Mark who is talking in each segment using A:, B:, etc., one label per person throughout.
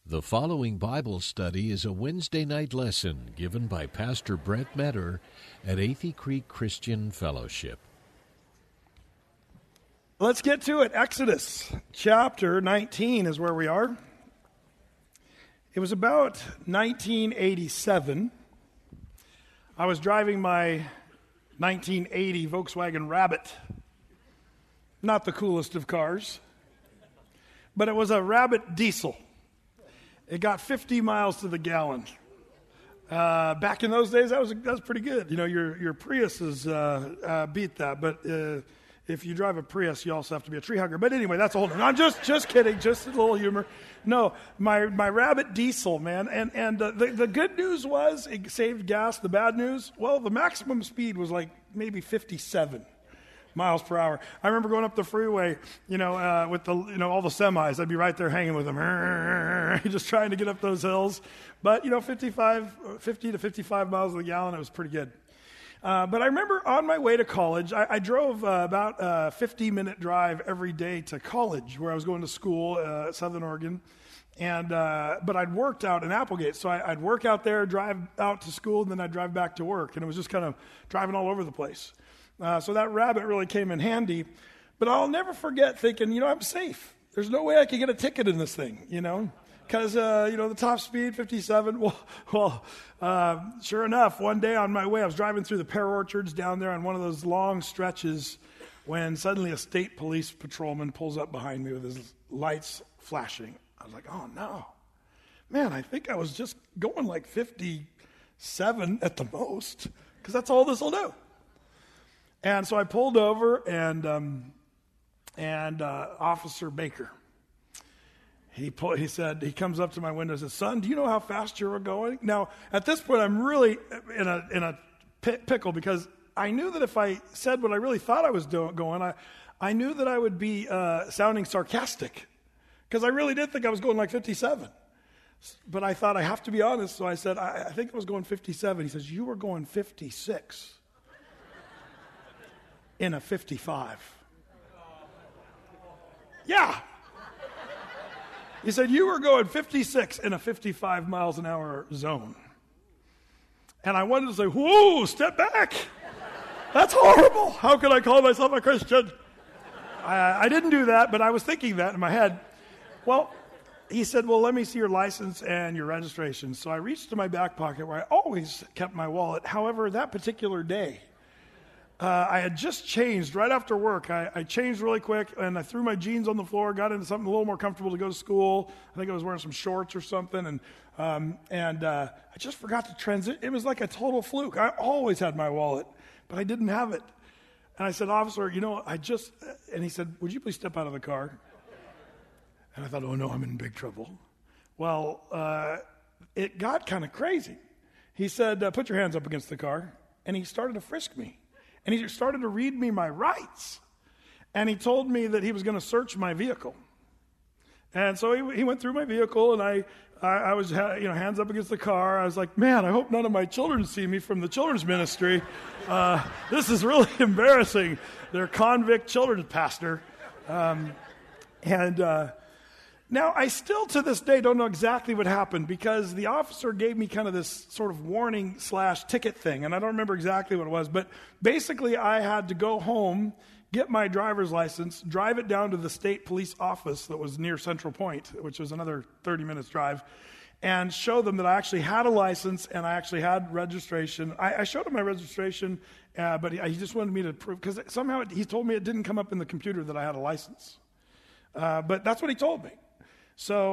A: The following Bible study is a Wednesday night lesson given by Pastor Brett Metter at Athey Creek Christian Fellowship.
B: Let's get to it. Exodus chapter 19 is where we are. It was about 1987. I was driving my 1980 Volkswagen Rabbit. Not the coolest of cars, but it was a Rabbit diesel. It got 50 miles to the gallon. Back in those days, that was pretty good. You know, your Priuses beat that, but if you drive a Prius, you also have to be a tree hugger. But anyway, that's a whole. I'm just kidding, just a little humor. No, my Rabbit diesel, man, and the good news was it saved gas. The bad news, well, the maximum speed was like maybe 57 miles per hour. I remember going up the freeway, with all the semis. I'd be right there hanging with them, just trying to get up those hills. But 50 to 55 miles a gallon, it was pretty good. But I remember on my way to college, I drove about a 50-minute drive every day to college, where I was going to school at Southern Oregon. And but I'd worked out in Applegate, so I'd work out there, drive out to school, and then I'd drive back to work. And it was just kind of driving all over the place. So that Rabbit really came in handy. But I'll never forget thinking, I'm safe. There's no way I could get a ticket in this thing, because, the top speed, 57. Well, sure enough, one day on my way, I was driving through the pear orchards down there on one of those long stretches when suddenly a state police patrolman pulls up behind me with his lights flashing. I was like, oh, no. Man, I think I was just going like 57 at the most, because that's all this will do. And so I pulled over, and Officer Baker, he comes up to my window and says, "Son, do you know how fast you were going?" Now, at this point, I'm really in a pickle, because I knew that if I said what I really thought I was going, I knew that I would be sounding sarcastic, because I really did think I was going like 57. But I thought I have to be honest, so I said, I think I was going 57. He says, "You were going 56 in a 55. Yeah. He said, "You were going 56 in a 55 miles an hour zone." And I wanted to say, "Whoa, step back. That's horrible. How could I call myself a Christian?" I didn't do that, but I was thinking that in my head. Well, he said, "Well, let me see your license and your registration." So I reached to my back pocket where I always kept my wallet. However, that particular day, I had just changed right after work. I changed really quick, and I threw my jeans on the floor, got into something a little more comfortable to go to school. I think I was wearing some shorts or something, and I just forgot to transit. It was like a total fluke. I always had my wallet, but I didn't have it. And I said, "Officer, and he said, 'Would you please step out of the car?' And I thought, oh no, I'm in big trouble. Well, it got kind of crazy. He said, 'Put your hands up against the car,' and he started to frisk me. And he started to read me my rights. And he told me that he was going to search my vehicle. And so he went through my vehicle, and I was hands up against the car. I was like, man, I hope none of my children see me from the children's ministry. This is really embarrassing. They're convict children's pastor. Now, I still to this day don't know exactly what happened, because the officer gave me kind of this sort of warning / ticket thing, and I don't remember exactly what it was, but basically I had to go home, get my driver's license, drive it down to the state police office that was near Central Point, which was another 30 minutes drive, and show them that I actually had a license and I actually had registration. I showed him my registration, but he just wanted me to prove, because somehow he told me it didn't come up in the computer that I had a license. But that's what he told me. So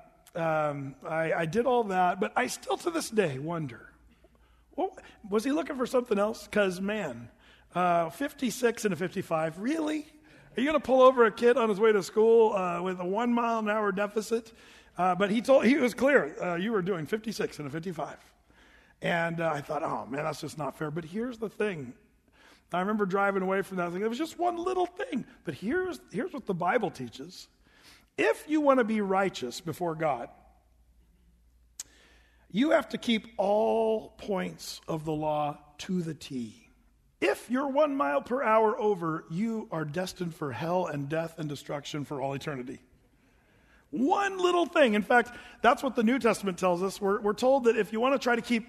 B: I did all that, but I still to this day wonder, well, was he looking for something else? Because, man, 56 and a 55, really? Are you going to pull over a kid on his way to school with a 1 mile an hour deficit? But he was clear, you were doing 56 and a 55. And I thought, oh, man, that's just not fair. But here's the thing. I remember driving away from that. I was like, it was just one little thing. But here's what the Bible teaches. If you want to be righteous before God, you have to keep all points of the law to the T. If you're 1 mile per hour over, you are destined for hell and death and destruction for all eternity. One little thing. In fact, that's what the New Testament tells us. We're told that if you want to try to keep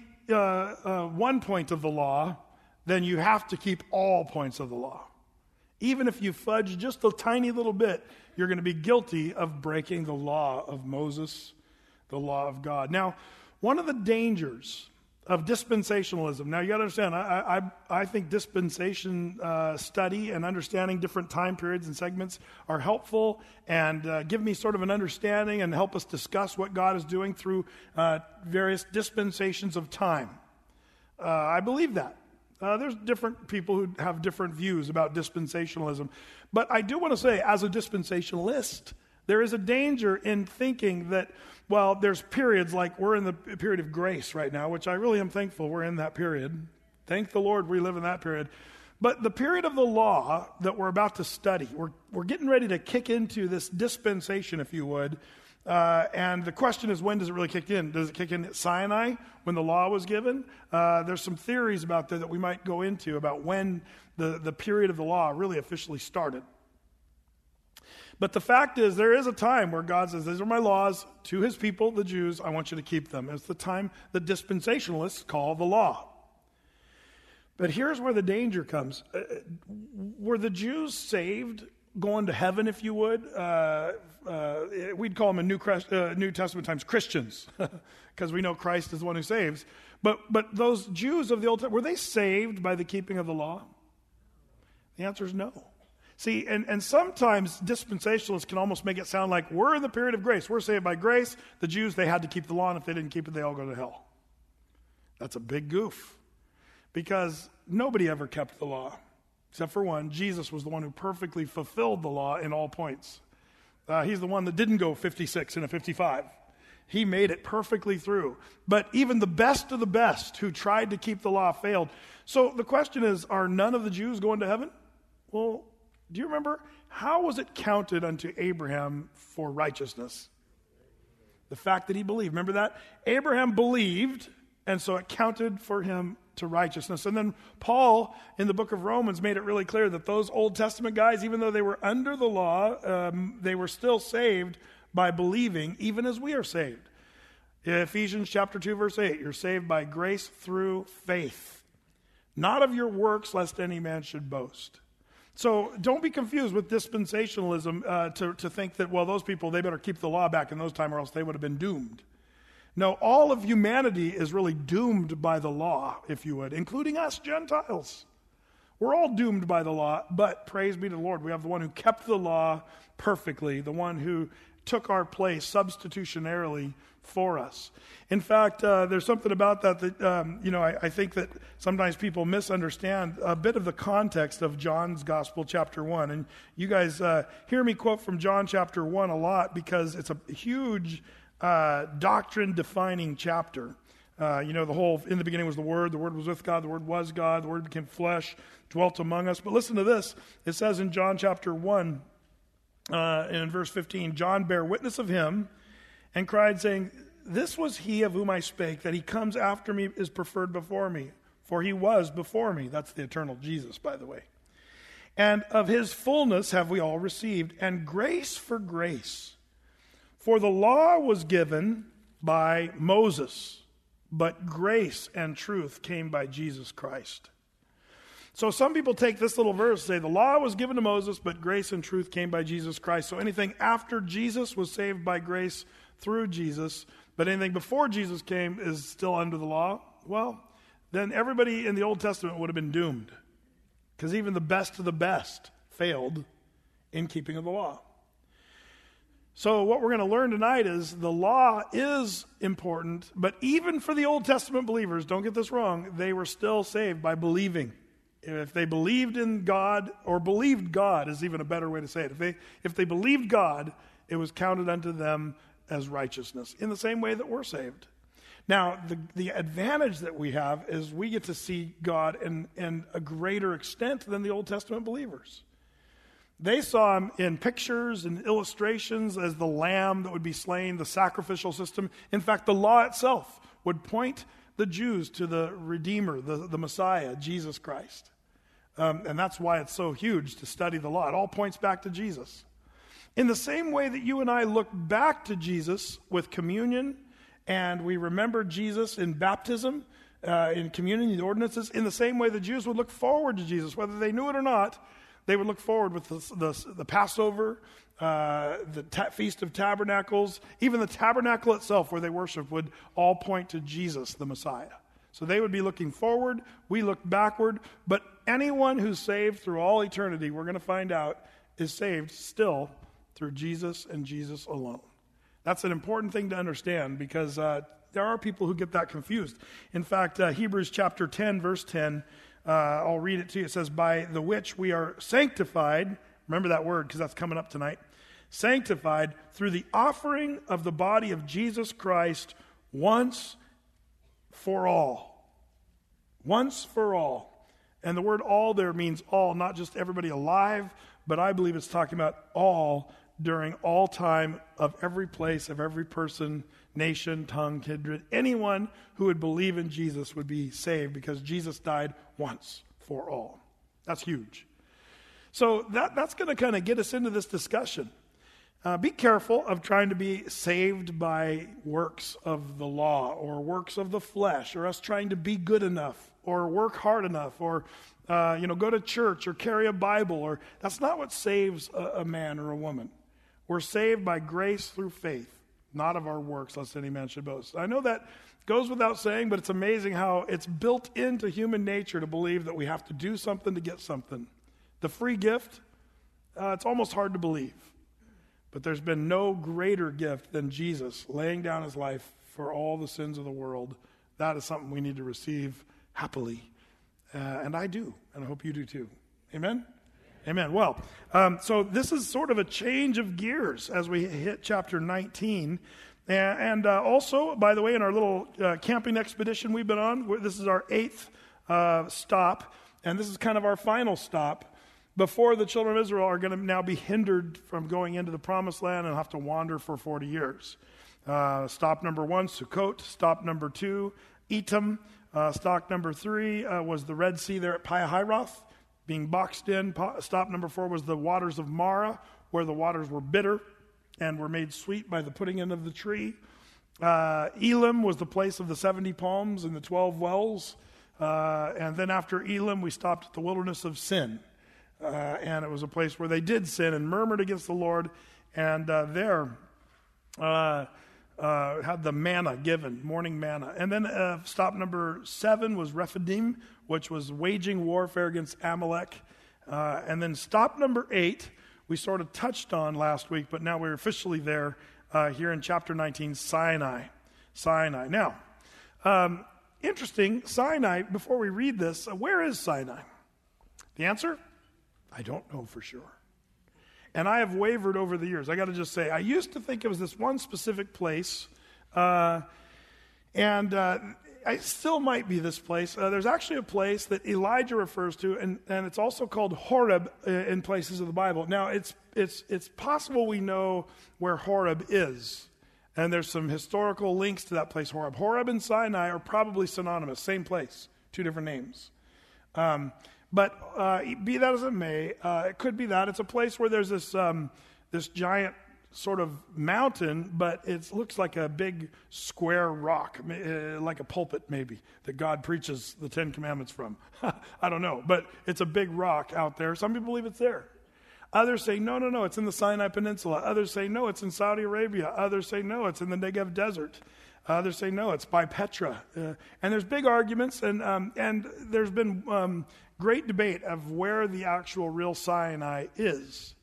B: 1 point of the law, then you have to keep all points of the law. Even if you fudge just a tiny little bit, you're going to be guilty of breaking the law of Moses, the law of God. Now, one of the dangers of dispensationalism, now you got to understand, I think dispensation study and understanding different time periods and segments are helpful and give me sort of an understanding and help us discuss what God is doing through various dispensations of time. I believe that. There's different people who have different views about dispensationalism. But I do want to say, as a dispensationalist, there is a danger in thinking that, well, there's periods like we're in the period of grace right now, which I really am thankful we're in that period. Thank the Lord we live in that period. But the period of the law that we're about to study, we're getting ready to kick into this dispensation, if you would. And the question is, when does it really kick in? Does it kick in at Sinai, when the law was given? There's some theories about that we might go into about when the period of the law really officially started. But the fact is, there is a time where God says, these are my laws to his people, the Jews, I want you to keep them. It's the time the dispensationalists call the law. But here's where the danger comes. Were the Jews saved, going to heaven, if you would? We'd call them in New Testament times Christians, because we know Christ is the one who saves. But those Jews of the Old Testament, were they saved by the keeping of the law? The answer is no. See, and sometimes dispensationalists can almost make it sound like we're in the period of grace. We're saved by grace. The Jews, they had to keep the law, and if they didn't keep it, they all go to hell. That's a big goof, because nobody ever kept the law, except for one. Jesus was the one who perfectly fulfilled the law in all points. He's the one that didn't go 56 and a 55. He made it perfectly through. But even the best of the best who tried to keep the law failed. So the question is, are none of the Jews going to heaven? Well, do you remember? How was it counted unto Abraham for righteousness? The fact that he believed. Remember that? Abraham believed, and so it counted for him to righteousness. And then Paul, in the book of Romans, made it really clear that those Old Testament guys, even though they were under the law, they were still saved by believing, even as we are saved. Ephesians chapter 2, verse 8, you're saved by grace through faith, not of your works, lest any man should boast. So don't be confused with dispensationalism to think that, well, those people, they better keep the law back in those times or else they would have been doomed. No, all of humanity is really doomed by the law, if you would, including us Gentiles. We're all doomed by the law, but praise be to the Lord. We have the one who kept the law perfectly, the one who took our place substitutionarily for us. In fact, there's something about that I think that sometimes people misunderstand a bit of the context of John's Gospel, chapter 1. And you guys hear me quote from John chapter 1 a lot because it's a huge doctrine-defining chapter. The whole, in the beginning was the Word was with God, the Word was God, the Word became flesh, dwelt among us. But listen to this. It says in John chapter 1, and in verse 15, John bare witness of him and cried, saying, this was he of whom I spake, that he comes after me is preferred before me, for he was before me. That's the eternal Jesus, by the way. And of his fullness have we all received, and grace for grace. For the law was given by Moses, but grace and truth came by Jesus Christ. So some people take this little verse and say the law was given to Moses, but grace and truth came by Jesus Christ. So anything after Jesus was saved by grace through Jesus, but anything before Jesus came is still under the law. Well, then everybody in the Old Testament would have been doomed, because even the best of the best failed in keeping of the law. So what we're going to learn tonight is the law is important, but even for the Old Testament believers, don't get this wrong, they were still saved by believing. If they believed in God, or believed God is even a better way to say it. If they believed God, it was counted unto them as righteousness, in the same way that we're saved. Now, the advantage that we have is we get to see God in a greater extent than the Old Testament believers. They saw him in pictures and illustrations as the lamb that would be slain, the sacrificial system. In fact, the law itself would point the Jews to the Redeemer, the Messiah, Jesus Christ. And that's why it's so huge to study the law. It all points back to Jesus. In the same way that you and I look back to Jesus with communion, and we remember Jesus in baptism, in communion, the ordinances, in the same way the Jews would look forward to Jesus, whether they knew it or not, they would look forward with the Passover, the Feast of Tabernacles, even the tabernacle itself where they worship would all point to Jesus, the Messiah. So they would be looking forward, we look backward, but anyone who's saved through all eternity, we're going to find out, is saved still through Jesus and Jesus alone. That's an important thing to understand because there are people who get that confused. In fact, Hebrews chapter 10, verse 10, I'll read it to you. It says, by the which we are sanctified, remember that word because that's coming up tonight, sanctified through the offering of the body of Jesus Christ once for all. Once for all. And the word all there means all, not just everybody alive, but I believe it's talking about all during all time of every place, of every person, nation, tongue, kindred. Anyone who would believe in Jesus would be saved because Jesus died once for all. That's huge. So that's going to kind of get us into this discussion. Be careful of trying to be saved by works of the law or works of the flesh or us trying to be good enough or work hard enough or go to church or carry a Bible. Or that's not what saves a man or a woman. We're saved by grace through faith, not of our works, lest any man should boast. I know that goes without saying, but it's amazing how it's built into human nature to believe that we have to do something to get something. The free gift, it's almost hard to believe. But there's been no greater gift than Jesus laying down his life for all the sins of the world. That is something we need to receive happily. And I do, and I hope you do too. Amen? Amen. Well, so this is sort of a change of gears as we hit chapter 19. And also, by the way, in our little camping expedition we've been on, this is our 8th stop, and this is kind of our final stop before the children of Israel are going to now be hindered from going into the promised land and have to wander for 40 years. Stop number 1, Sukkot. Stop number 2, Etam. Stop number 3 was the Red Sea there at Pi-hahiroth, being boxed in. Stop number 4 was the waters of Marah, where the waters were bitter and were made sweet by the putting in of the tree. Elim was the place of the 70 palms and the 12 wells. And then after Elim, we stopped at the wilderness of Sin. And it was a place where they did sin and murmured against the Lord. And there had the manna given, morning manna. And then stop number 7 was Rephidim, which was waging warfare against Amalek. And then stop number 8, we sort of touched on last week, but now we're officially there here in chapter 19, Sinai. Sinai. Now, interesting, Sinai, before we read this, where is Sinai? The answer? I don't know for sure. And I have wavered over the years. I got to just say, I used to think it was this one specific place, and it still might be this place. There's actually a place that Elijah refers to, and it's also called Horeb in places of the Bible. Now, it's possible we know where Horeb is, and there's some historical links to that place, Horeb. Horeb and Sinai are probably synonymous, same place, 2 different names. But be that as it may, it could be that. It's a place where there's this giant sort of mountain, but it looks like a big square rock, like a pulpit maybe, that God preaches the 10 Commandments from. I don't know, but it's a big rock out there. Some people believe it's there. Others say, no, it's in the Sinai Peninsula. Others say, no, it's in Saudi Arabia. Others say, no, it's in the Negev Desert. Others say, no, it's by Petra. And there's big arguments, and there's been great debate of where the actual real Sinai is.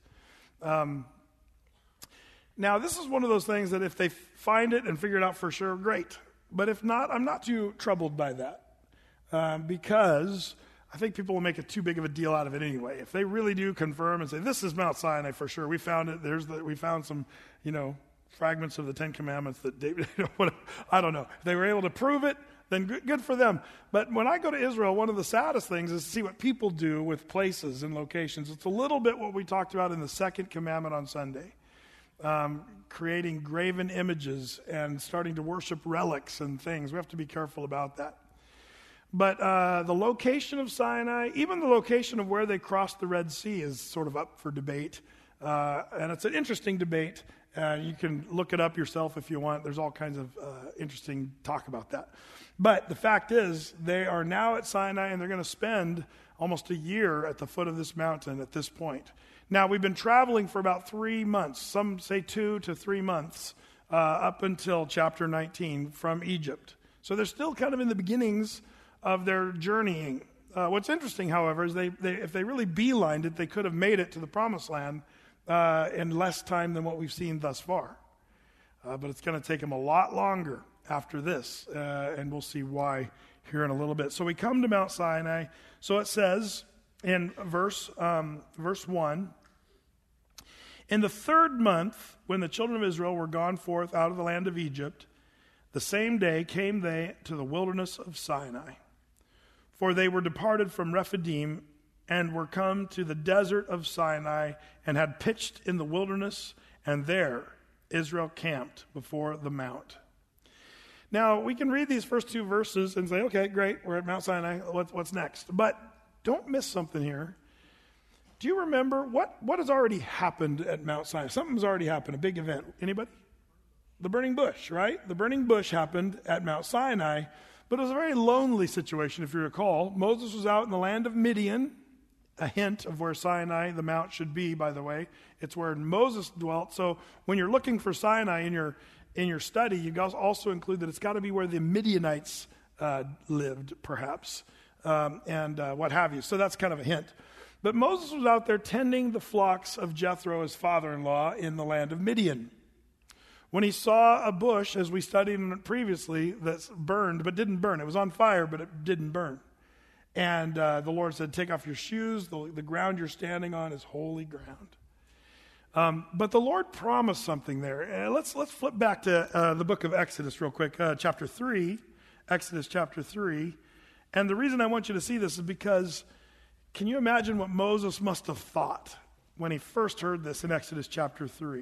B: Now, this is one of those things that if they find it and figure it out for sure, great. But if not, I'm not too troubled by that because I think people will make too big of a deal out of it anyway. If they really do confirm and say, this is Mount Sinai for sure, we found it, we found some, fragments of the 10 Commandments that David, I don't know. If they were able to prove it, then good for them. But when I go to Israel, one of the saddest things is to see what people do with places and locations. It's a little bit what we talked about in the 2nd commandment on Sunday. Creating graven images and starting to worship relics and things. We have to be careful about that. But the location of Sinai, even the location of where they crossed the Red Sea is sort of up for debate. And it's an interesting debate. You can look it up yourself if you want. There's all kinds of interesting talk about that. But the fact is, they are now at Sinai, and they're going to spend almost a year at the foot of this mountain at this point. Now, we've been traveling for about 3 months, some say 2 to 3 months, up until chapter 19 from Egypt. So they're still kind of in the beginnings of their journeying. What's interesting, however, is if they really beelined it, they could have made it to the promised land in less time than what we've seen thus far. But it's going to take them a lot longer after this, and we'll see why here in a little bit. So we come to Mount Sinai. So it says in verse 1, in the 3rd month, when the children of Israel were gone forth out of the land of Egypt, the same day came they to the wilderness of Sinai. For they were departed from Rephidim and were come to the desert of Sinai and had pitched in the wilderness, and there Israel camped before the mount. Now, we can read these first 2 verses and say, okay, great, we're at Mount Sinai, what's next? But don't miss something here. Do you remember what has already happened at Mount Sinai? Something's already happened, a big event. Anybody? The burning bush, right? The burning bush happened at Mount Sinai, but it was a very lonely situation, if you recall. Moses was out in the land of Midian, a hint of where Sinai, the mount, should be, by the way. It's where Moses dwelt. So when you're looking for Sinai in your study, you guys also include that it's got to be where the Midianites lived, perhaps, and what have you. So that's kind of a hint. But Moses was out there tending the flocks of Jethro, his father-in-law, in the land of Midian. When he saw a bush, as we studied previously, that's burned, but didn't burn. It was on fire, but it didn't burn. And the Lord said, take off your shoes. The ground you're standing on is holy ground. But the Lord promised something there. Let's flip back to the book of Exodus real quick, chapter 3, Exodus chapter 3. And the reason I want you to see this is because, can you imagine what Moses must have thought when he first heard this in Exodus chapter 3?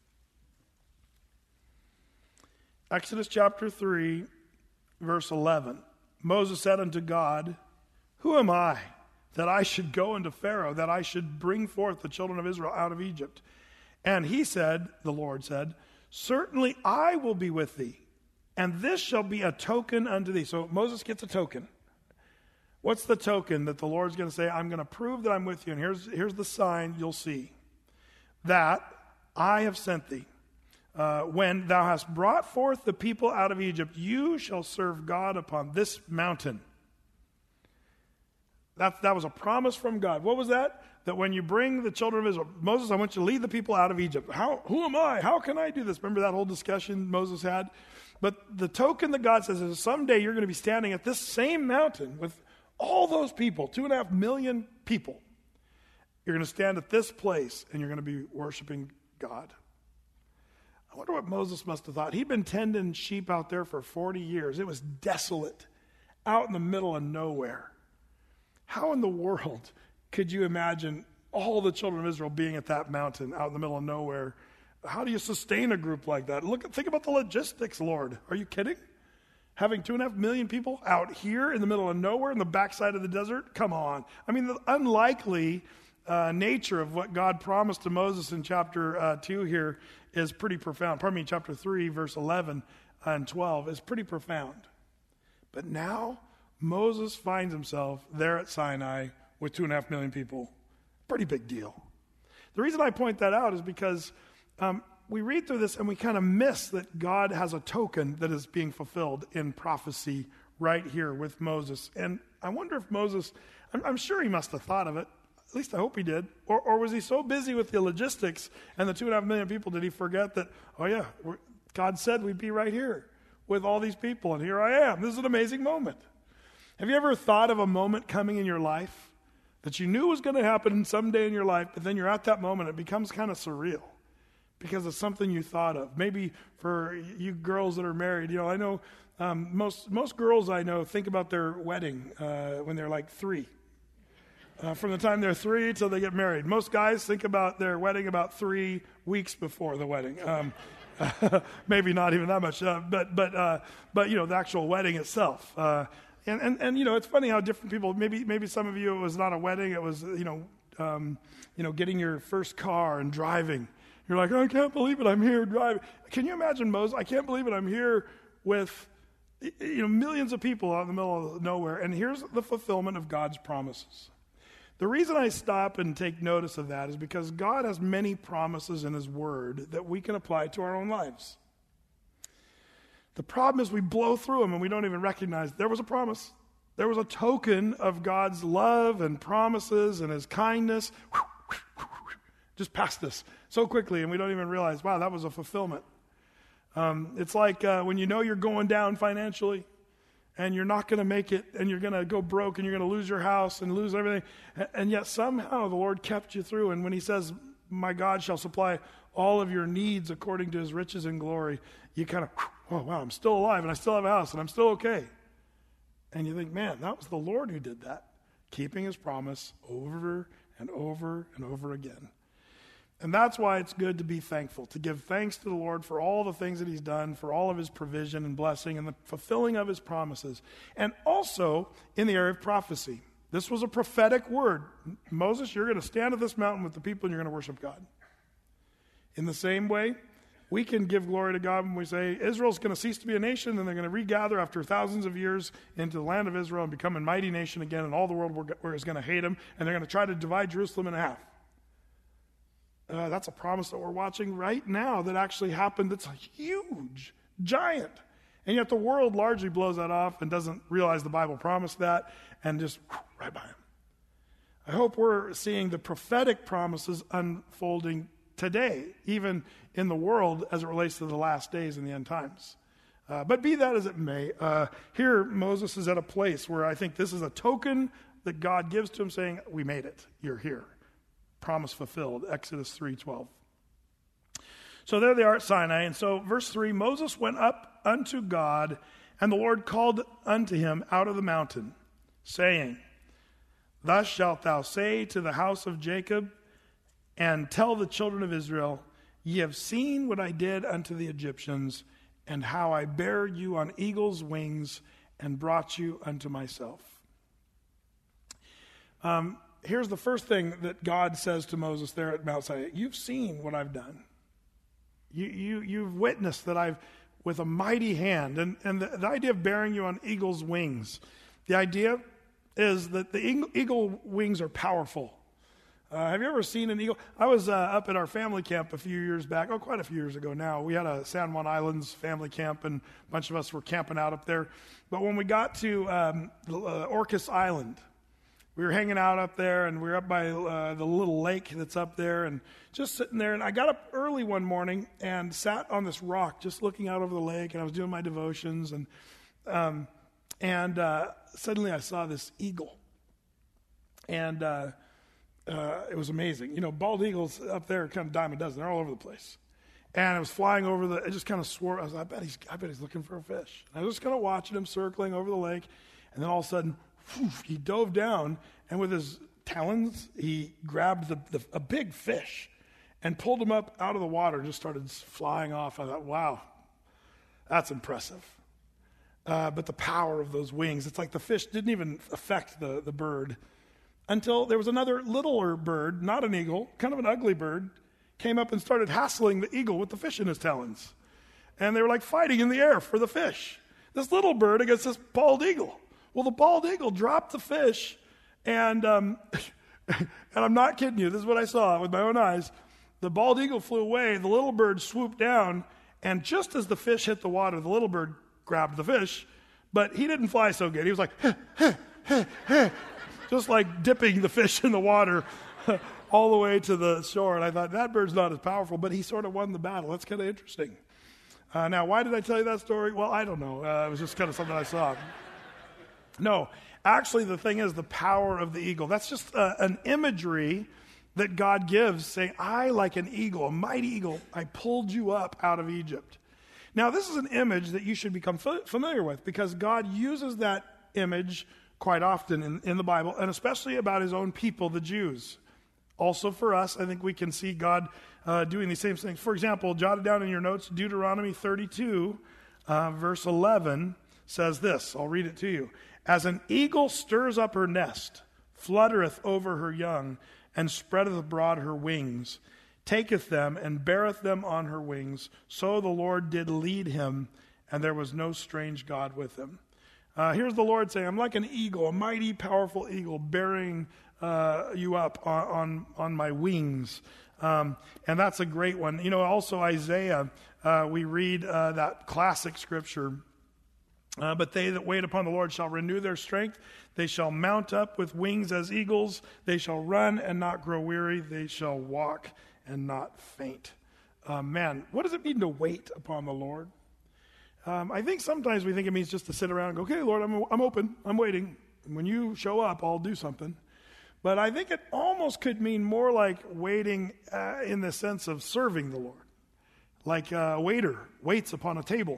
B: Exodus chapter 3, verse 11. Moses said unto God, who am I, that I should go unto Pharaoh, that I should bring forth the children of Israel out of Egypt? And he said, the Lord said, certainly I will be with thee, and this shall be a token unto thee. So Moses gets a token. What's the token that the Lord's going to say? I'm going to prove that I'm with you, and here's the sign you'll see. That I have sent thee. When thou hast brought forth the people out of Egypt, you shall serve God upon this mountain. That was a promise from God. What was that? That when you bring the children of Israel, Moses, I want you to lead the people out of Egypt. Who am I? How can I do this? Remember that whole discussion Moses had? But the token that God says is someday you're going to be standing at this same mountain with all those people, 2.5 million people. You're going to stand at this place and you're going to be worshiping God. I wonder what Moses must have thought. He'd been tending sheep out there for 40 years. It was desolate, out in the middle of nowhere. How in the world could you imagine all the children of Israel being at that mountain out in the middle of nowhere? How do you sustain a group like that? Think about the logistics, Lord. Are you kidding? Having 2.5 million people out here in the middle of nowhere in the backside of the desert? Come on. I mean, the unlikely nature of what God promised to Moses in chapter 2 here is pretty profound. Chapter 3, verse 11 and 12 is pretty profound. But now Moses finds himself there at Sinai with 2.5 million people. Pretty big deal. The reason I point that out is because we read through this and we kind of miss that God has a token that is being fulfilled in prophecy right here with Moses. And I wonder if Moses, I'm sure he must have thought of it. At least I hope he did. Or was he so busy with the logistics and the 2.5 million people, did he forget that, oh yeah, God said we'd be right here with all these people, and here I am. This is an amazing moment. Have you ever thought of a moment coming in your life that you knew was going to happen someday in your life, but then you're at that moment, it becomes kind of surreal because it's something you thought of? Maybe for you girls that are married, I know most girls I know think about their wedding when they're like 3. From the time they're 3 till they get married. Most guys think about their wedding about 3 weeks before the wedding. Maybe not even that much, but the actual wedding itself. And it's funny how different people. Maybe some of you it was not a wedding. It was getting your first car and driving. You're like, I can't believe it, I'm here driving. Can you imagine Moses? I can't believe it, I'm here with millions of people out in the middle of nowhere. And here's the fulfillment of God's promises. The reason I stop and take notice of that is because God has many promises in his word that we can apply to our own lives. The problem is we blow through them and we don't even recognize there was a promise. There was a token of God's love and promises and his kindness. Just past us so quickly, and we don't even realize, wow, that was a fulfillment. It's like when you're going down financially, and you're not going to make it, and you're going to go broke, and you're going to lose your house and lose everything, and yet somehow the Lord kept you through. And when he says, my God shall supply all of your needs according to his riches and glory, you kind of, oh, wow, I'm still alive, and I still have a house, and I'm still okay. And you think, man, that was the Lord who did that, keeping his promise over and over and over again. And that's why it's good to be thankful, to give thanks to the Lord for all the things that he's done, for all of his provision and blessing and the fulfilling of his promises. And also in the area of prophecy. This was a prophetic word. Moses, you're going to stand at this mountain with the people and you're going to worship God. In the same way, we can give glory to God when we say Israel's going to cease to be a nation and they're going to regather after thousands of years into the land of Israel and become a mighty nation again, and all the world is going to hate them, and they're going to try to divide Jerusalem in half. That's a promise that we're watching right now that actually happened. That's huge, giant. And yet the world largely blows that off and doesn't realize the Bible promised that and just right by him. I hope we're seeing the prophetic promises unfolding today, even in the world as it relates to the last days and the end times. But be that as it may, here Moses is at a place where I think this is a token that God gives to him saying, we made it, you're here. Promise fulfilled, Exodus 3:12. So there they are at Sinai. And so verse 3, Moses went up unto God, and the Lord called unto him out of the mountain, saying, thus shalt thou say to the house of Jacob, and tell the children of Israel, ye have seen what I did unto the Egyptians, and how I bare you on eagle's wings, and brought you unto myself. Here's the first thing that God says to Moses there at Mount Sinai. You've seen what I've done. You've witnessed that I've, with a mighty hand, and the idea of bearing you on eagle's wings. The idea is that the eagle wings are powerful. Have you ever seen an eagle? I was up at our family camp a few years back, quite a few years ago now. We had a San Juan Islands family camp, and a bunch of us were camping out up there. But when we got to Orcas Island, we were hanging out up there, and we were up by the little lake that's up there, and just sitting there. And I got up early one morning and sat on this rock, just looking out over the lake, and I was doing my devotions, and suddenly I saw this eagle, and it was amazing. Bald eagles up there are kind of a dime a dozen; they're all over the place. And it was flying over it just kind of swore. I was like, I bet he's looking for a fish. And I was just kind of watching him circling over the lake, and then all of a sudden, he dove down, and with his talons, he grabbed a big fish and pulled him up out of the water and just started flying off. I thought, wow, that's impressive. But the power of those wings, it's like the fish didn't even affect the bird until there was another littler bird, not an eagle, kind of an ugly bird, came up and started hassling the eagle with the fish in his talons. And they were like fighting in the air for the fish. This little bird against this bald eagle. Well, the bald eagle dropped the fish, and and I'm not kidding you. This is what I saw with my own eyes. The bald eagle flew away. The little bird swooped down, and just as the fish hit the water, the little bird grabbed the fish, but he didn't fly so good. He was like, just like dipping the fish in the water all the way to the shore. And I thought, that bird's not as powerful, but he sort of won the battle. That's kind of interesting. Now, why did I tell you that story? Well, I don't know. It was just kind of something I saw. No, actually the thing is the power of the eagle. That's just an imagery that God gives saying, I, like an eagle, a mighty eagle, I pulled you up out of Egypt. Now, this is an image that you should become familiar with because God uses that image quite often in the Bible, and especially about his own people, the Jews. Also for us, I think we can see God doing these same things. For example, jot it down in your notes, Deuteronomy 32, verse 11 says this. I'll read it to you. As an eagle stirs up her nest, fluttereth over her young, and spreadeth abroad her wings, taketh them, and beareth them on her wings. So the Lord did lead him, and there was no strange God with him. Here's the Lord saying, I'm like an eagle, a mighty, powerful eagle, bearing you up on my wings. And that's a great one. You know, also Isaiah, we read that classic scripture. But they that wait upon the Lord shall renew their strength. They shall mount up with wings as eagles. They shall run and not grow weary. They shall walk and not faint. Man, what does it mean to wait upon the Lord? I think sometimes we think it means just to sit around and go, okay, Lord, I'm open. I'm waiting. And when you show up, I'll do something. But I think it almost could mean more like waiting in the sense of serving the Lord. Like a waiter waits upon a table.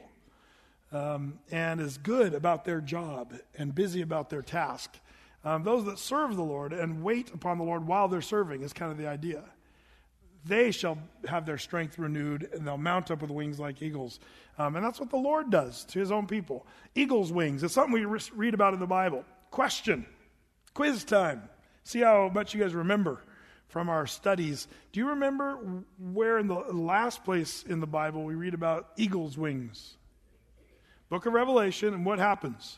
B: And is good about their job and busy about their task. Those that serve the Lord and wait upon the Lord while they're serving is kind of the idea. They shall have their strength renewed, and they'll mount up with wings like eagles. And that's what the Lord does to his own people. Eagle's wings. It's something we read about in the Bible. Question. Quiz time. See how much you guys remember from our studies. Do you remember where in the last place in the Bible we read about eagle's wings? Book of Revelation, and what happens?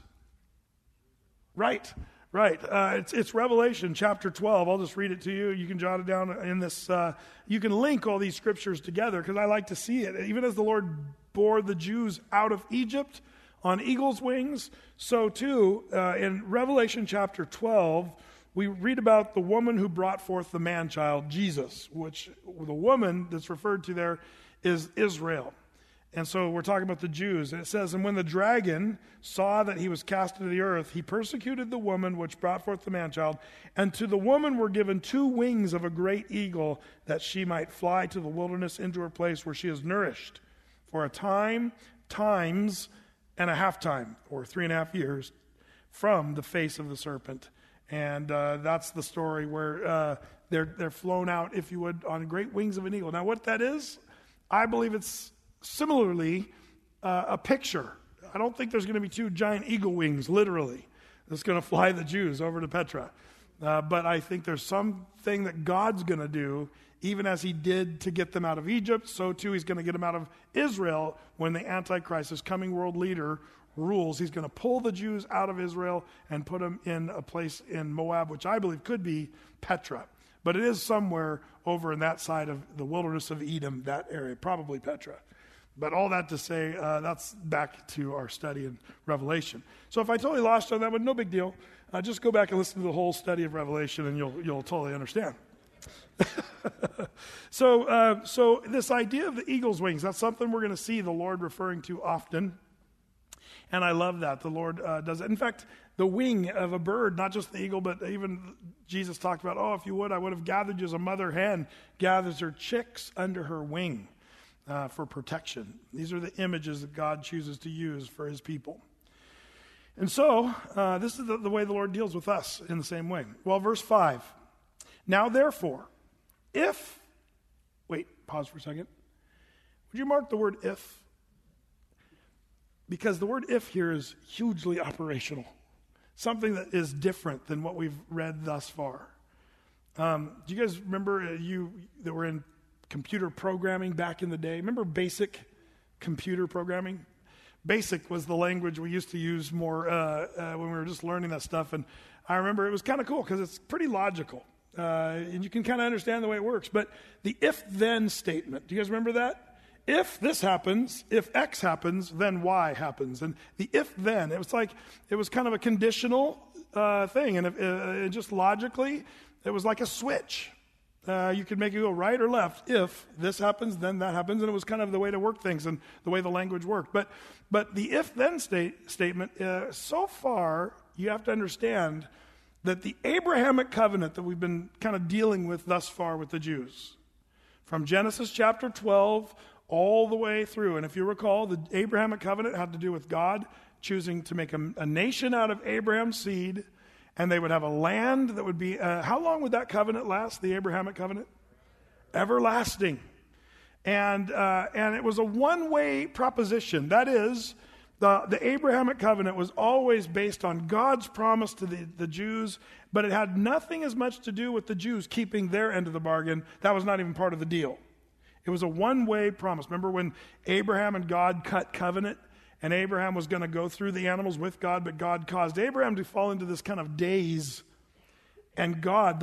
B: Right. It's Revelation chapter 12. I'll just read it to you. You can jot it down in this. You can link all these scriptures together because I like to see it. Even as the Lord bore the Jews out of Egypt on eagle's wings, so too in Revelation chapter 12, we read about the woman who brought forth the man-child, Jesus, which the woman that's referred to there is Israel. And so we're talking about the Jews. And it says, and when the dragon saw that he was cast into the earth, he persecuted the woman which brought forth the man-child. And to the woman were given 2 wings of a great eagle, that she might fly to the wilderness into her place where she is nourished for a time, times, and a half time, or 3.5 years, from the face of the serpent. And that's the story where they're flown out, if you would, on great wings of an eagle. Now what that is, I believe it's similarly a picture. I don't think there's going to be 2 giant eagle wings, literally, that's going to fly the Jews over to Petra. But I think there's something that God's going to do, even as he did to get them out of Egypt, so too he's going to get them out of Israel when the Antichrist, his coming world leader, rules. He's going to pull the Jews out of Israel and put them in a place in Moab, which I believe could be Petra. But it is somewhere over in that side of the wilderness of Edom, that area, probably Petra. But all that to say, that's back to our study in Revelation. So if I totally lost on that one, no big deal. Just go back and listen to the whole study of Revelation, and you'll totally understand. So this idea of the eagle's wings, that's something we're going to see the Lord referring to often. And I love that. The Lord does it. In fact, the wing of a bird, not just the eagle, but even Jesus talked about, if you would, I would have gathered you as a mother hen gathers her chicks under her wing for protection. These are the images that God chooses to use for his people. And so, this is the way the Lord deals with us in the same way. Well, verse 5. Now, therefore, pause for a second. Would you mark the word if? Because the word if here is hugely operational. Something that is different than what we've read thus far. Do you guys remember you that were in computer programming back in the day? Remember basic computer programming? Basic was the language we used to use more when we were just learning that stuff. And I remember it was kind of cool because it's pretty logical. And you can kind of understand the way it works. But the if-then statement, do you guys remember that? If this happens, if X happens, then Y happens. And the if-then, it was kind of a conditional thing. And it just logically, it was like a switch. You could make it go right or left. If this happens, then that happens. And it was kind of the way to work things and the way the language worked. But the if-then statement, so far, you have to understand that the Abrahamic covenant that we've been kind of dealing with thus far with the Jews, from Genesis chapter 12 all the way through. And if you recall, the Abrahamic covenant had to do with God choosing to make a nation out of Abraham's seed, and they would have a land that would be, how long would that covenant last, the Abrahamic covenant? Everlasting. And it was a one-way proposition. That is, The Abrahamic covenant was always based on God's promise to the Jews, but it had nothing as much to do with the Jews keeping their end of the bargain. That was not even part of the deal. It was a one-way promise. Remember when Abraham and God cut covenant, and Abraham was going to go through the animals with God, but God caused Abraham to fall into this kind of daze. And God,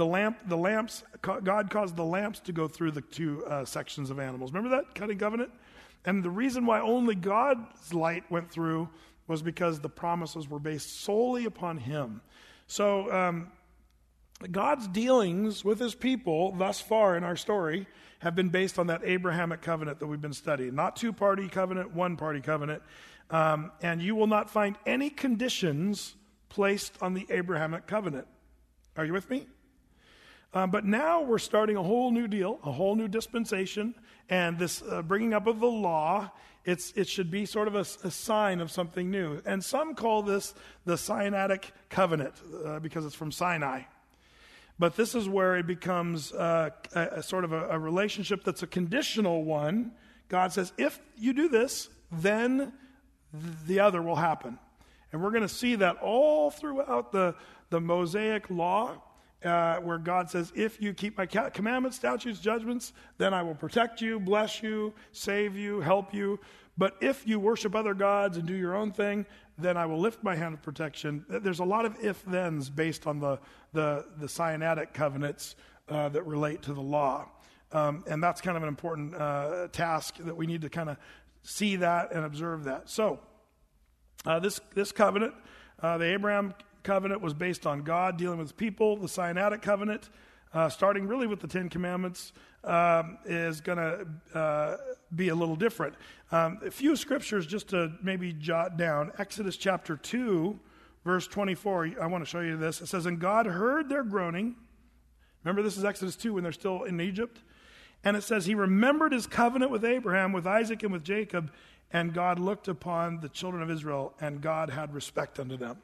B: God caused the lamps to go through the two sections of animals. Remember that cutting covenant? And the reason why only God's light went through was because the promises were based solely upon him. So God's dealings with his people thus far in our story have been based on that Abrahamic covenant that we've been studying. Not two-party covenant, one-party covenant. And you will not find any conditions placed on the Abrahamic covenant. Are you with me? But now we're starting a whole new deal, a whole new dispensation, and this bringing up of the law, it should be sort of a sign of something new. And some call this the Sinaitic covenant because it's from Sinai. But this is where it becomes a sort of a relationship that's a conditional one. God says, if you do this, then the other will happen. And we're going to see that all throughout the Mosaic law, where God says, if you keep my commandments, statutes, judgments, then I will protect you, bless you, save you, help you. But if you worship other gods and do your own thing, then I will lift my hand of protection. There's a lot of if-thens based on the Sinaitic covenants that relate to the law. And that's kind of an important task that we need to kind of see that and observe that. So this covenant, the Abraham covenant, was based on God dealing with people. The Sinaitic covenant, starting really with the Ten Commandments, is going to be a little different. A few scriptures just to maybe jot down. Exodus chapter 2, verse 24. I want to show you this. It says, and God heard their groaning. Remember, this is Exodus 2 when they're still in Egypt. And it says, he remembered his covenant with Abraham, with Isaac, and with Jacob. And God looked upon the children of Israel, and God had respect unto them.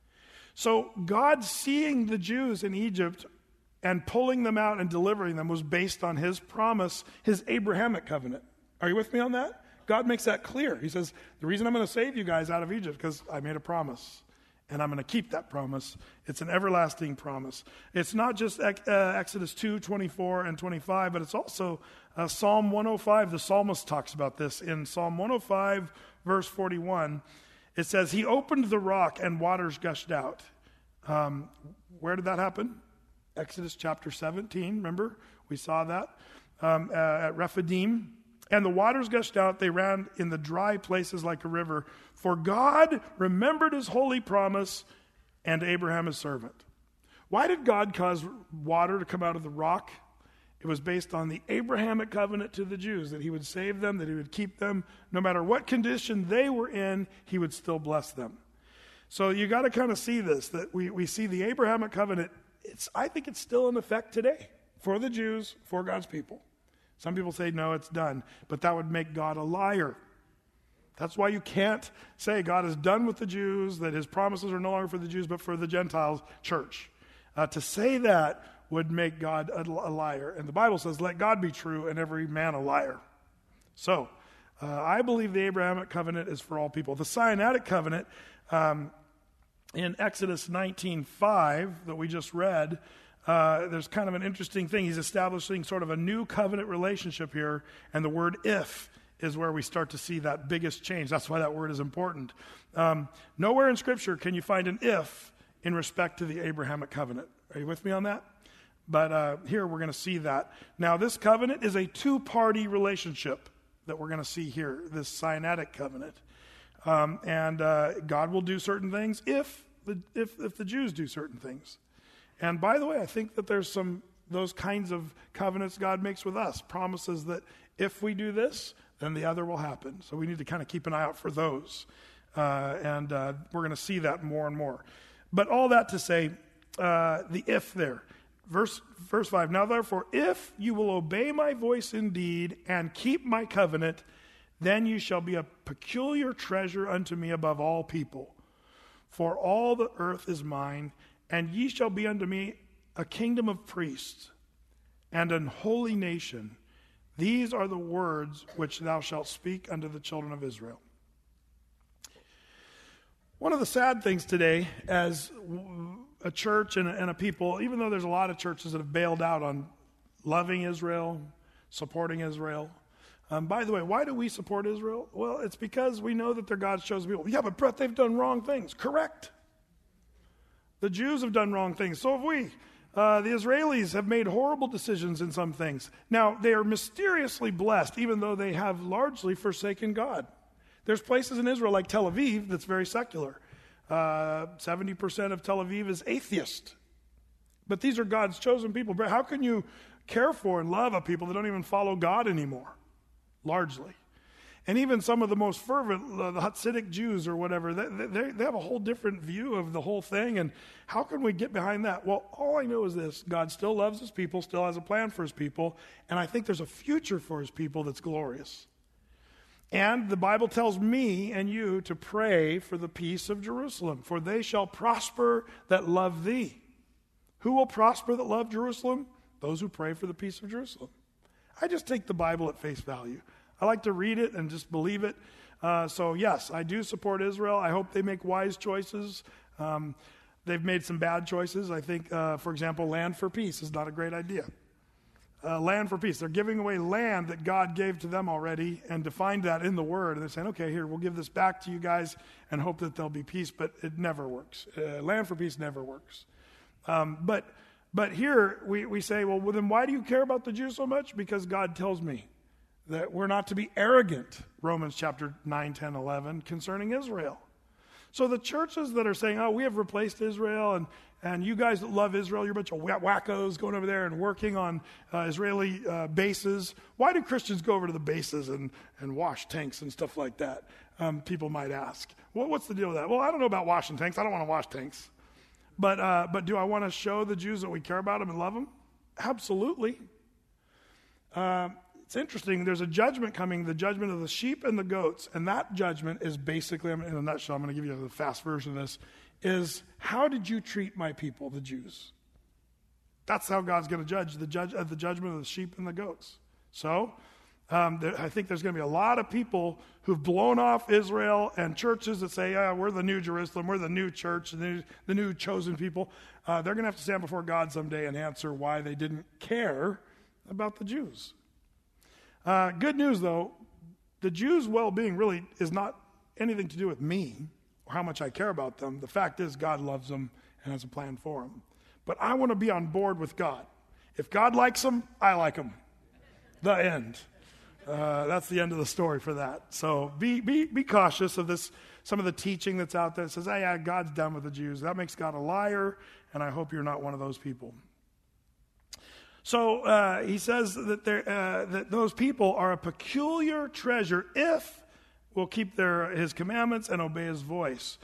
B: So God seeing the Jews in Egypt and pulling them out and delivering them was based on his promise, his Abrahamic covenant. Are you with me on that? God makes that clear. He says, the reason I'm going to save you guys out of Egypt because I made a promise, and I'm going to keep that promise. It's an everlasting promise. It's not just Exodus 2, 24 and 25, but it's also Psalm 105. The psalmist talks about this in Psalm 105, verse 41. It says, he opened the rock and waters gushed out. Where did that happen? Exodus chapter 17, remember? We saw that at Rephidim. And the waters gushed out, they ran in the dry places like a river. For God remembered his holy promise and Abraham his servant. Why did God cause water to come out of the rock? It was based on the Abrahamic covenant to the Jews, that he would save them, that he would keep them. No matter what condition they were in, he would still bless them. So you got to kind of see this, that we see the Abrahamic covenant. I think it's still in effect today for the Jews, for God's people. Some people say, no, it's done. But that would make God a liar. That's why you can't say God is done with the Jews, that his promises are no longer for the Jews, but for the Gentiles church. To say that would make God a liar. And the Bible says, let God be true and every man a liar. So, I believe the Abrahamic covenant is for all people. The Sinaitic covenant, in Exodus 19:5 that we just read, there's kind of an interesting thing. He's establishing sort of a new covenant relationship here, and the word if is where we start to see that biggest change. That's why that word is important. Nowhere in Scripture can you find an if in respect to the Abrahamic covenant. Are you with me on that? But here we're going to see that. Now, this covenant is a two-party relationship that we're going to see here, this Sinaitic covenant. And God will do certain things if the Jews do certain things. And by the way, I think that there's those kinds of covenants God makes with us, promises that if we do this, then the other will happen. So we need to kind of keep an eye out for those. And we're going to see that more and more. But all that to say, the if there. Verse 5, now therefore, if you will obey my voice indeed and keep my covenant, then you shall be a peculiar treasure unto me above all people. For all the earth is mine, and ye shall be unto me a kingdom of priests and an holy nation. These are the words which thou shalt speak unto the children of Israel. One of the sad things today as a church and a people, even though there's a lot of churches that have bailed out on loving Israel, supporting Israel. By the way, why do we support Israel? Well, it's because we know that they're God's chosen people. Yeah, but Brett, they've done wrong things. Correct. The Jews have done wrong things. So have we. The Israelis have made horrible decisions in some things. Now, they are mysteriously blessed, even though they have largely forsaken God. There's places in Israel like Tel Aviv that's very secular. 70% of Tel Aviv is atheist. But these are God's chosen people. But how can you care for and love a people that don't even follow God anymore? Largely. And even some of the most fervent, the Hasidic Jews or whatever, they have a whole different view of the whole thing. And how can we get behind that? Well, all I know is this. God still loves his people, still has a plan for his people. And I think there's a future for his people that's glorious. And the Bible tells me and you to pray for the peace of Jerusalem. For they shall prosper that love thee. Who will prosper that love Jerusalem? Those who pray for the peace of Jerusalem. I just take the Bible at face value. I like to read it and just believe it. So yes, I do support Israel. I hope they make wise choices. They've made some bad choices. I think, for example, land for peace is not a great idea. Land for peace. They're giving away land that God gave to them already and defined that in the Word. And they're saying, okay, here, we'll give this back to you guys and hope that there'll be peace. But it never works. Land for peace never works. But here we say, well, then why do you care about the Jews so much? Because God tells me that we're not to be arrogant, Romans chapter 9, 10, 11, concerning Israel. So the churches that are saying, oh, we have replaced Israel, and you guys that love Israel, you're a bunch of wackos going over there and working on Israeli bases. Why do Christians go over to the bases and wash tanks and stuff like that? People might ask. Well, what's the deal with that? Well, I don't know about washing tanks. I don't want to wash tanks. But do I want to show the Jews that we care about them and love them? Absolutely. It's interesting. There's a judgment coming, the judgment of the sheep and the goats. And that judgment is basically, in a nutshell, I'm going to give you the fast version of this, is how did you treat my people, the Jews? That's how God's going to judge the judgment of the sheep and the goats. So I think there's going to be a lot of people who've blown off Israel and churches that say, yeah, we're the new Jerusalem, we're the new church, the new chosen people. They're going to have to stand before God someday and answer why they didn't care about the Jews. Good news, though, the Jews' well-being really is not anything to do with me or how much I care about them. The fact is God loves them and has a plan for them. But I want to be on board with God. If God likes them, I like them. The end. That's the end of the story for that. So be cautious of this. Some of the teaching that's out there that says, yeah, God's done with the Jews. That makes God a liar, and I hope you're not one of those people. So he says that that those people are a peculiar treasure if we'll keep his commandments and obey his voice.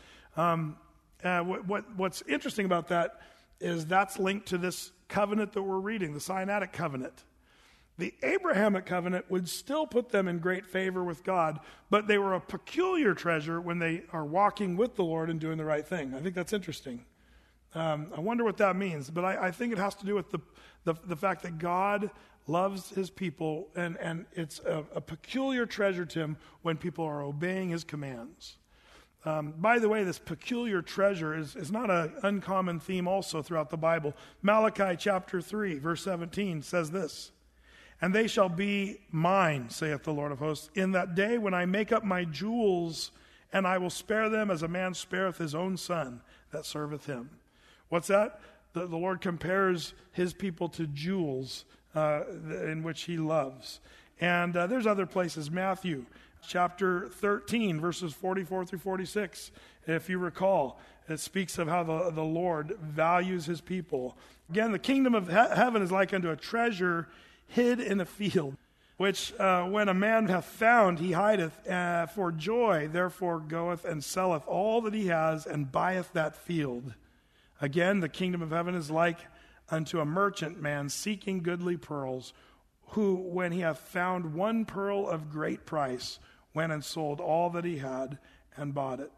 B: What's interesting about that is that's linked to this covenant that we're reading, the Sinaitic covenant. The Abrahamic covenant would still put them in great favor with God, but they were a peculiar treasure when they are walking with the Lord and doing the right thing. I think that's interesting. I wonder what that means, but I think it has to do with the fact that God loves his people, and it's a peculiar treasure to him when people are obeying his commands. By the way, this peculiar treasure is not an uncommon theme also throughout the Bible. Malachi chapter 3, verse 17 says this, "And they shall be mine, saith the Lord of hosts, in that day when I make up my jewels, and I will spare them as a man spareth his own son that serveth him." What's that? The Lord compares his people to jewels in which he loves. And there's other places. Matthew chapter 13, verses 44 through 46. If you recall, it speaks of how the Lord values his people. Again, the kingdom of heaven is like unto a treasure hid in a field, which when a man hath found, he hideth for joy, therefore goeth and selleth all that he has and buyeth that field. Again, the kingdom of heaven is like unto a merchant man seeking goodly pearls, who, when he hath found one pearl of great price, went and sold all that he had and bought it.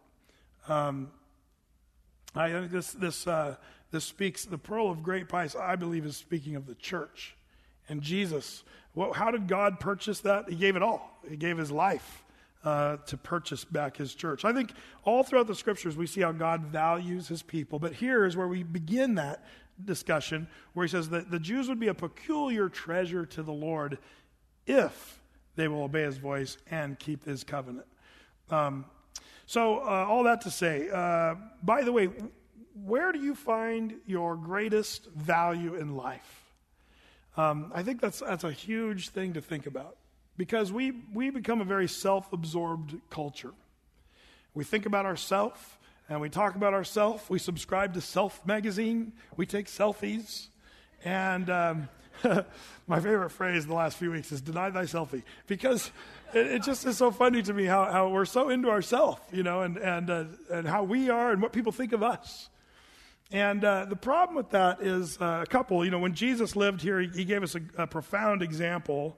B: I think this speaks, the pearl of great price, I believe, is speaking of the church. And Jesus, how did God purchase that? He gave it all. He gave his life to purchase back his church. I think all throughout the scriptures we see how God values his people, but here is where we begin that discussion, where he says that the Jews would be a peculiar treasure to the Lord if they will obey his voice and keep his covenant. So all that to say, by the way, where do you find your greatest value in life? I think that's a huge thing to think about, because we become a very self-absorbed culture. We think about ourselves, and we talk about ourselves. We subscribe to Self magazine. We take selfies. And my favorite phrase the last few weeks is "deny thy selfie," because it just is so funny to me how we're so into ourselves, and how we are and what people think of us. And the problem with that is a couple. When Jesus lived here, he gave us a profound example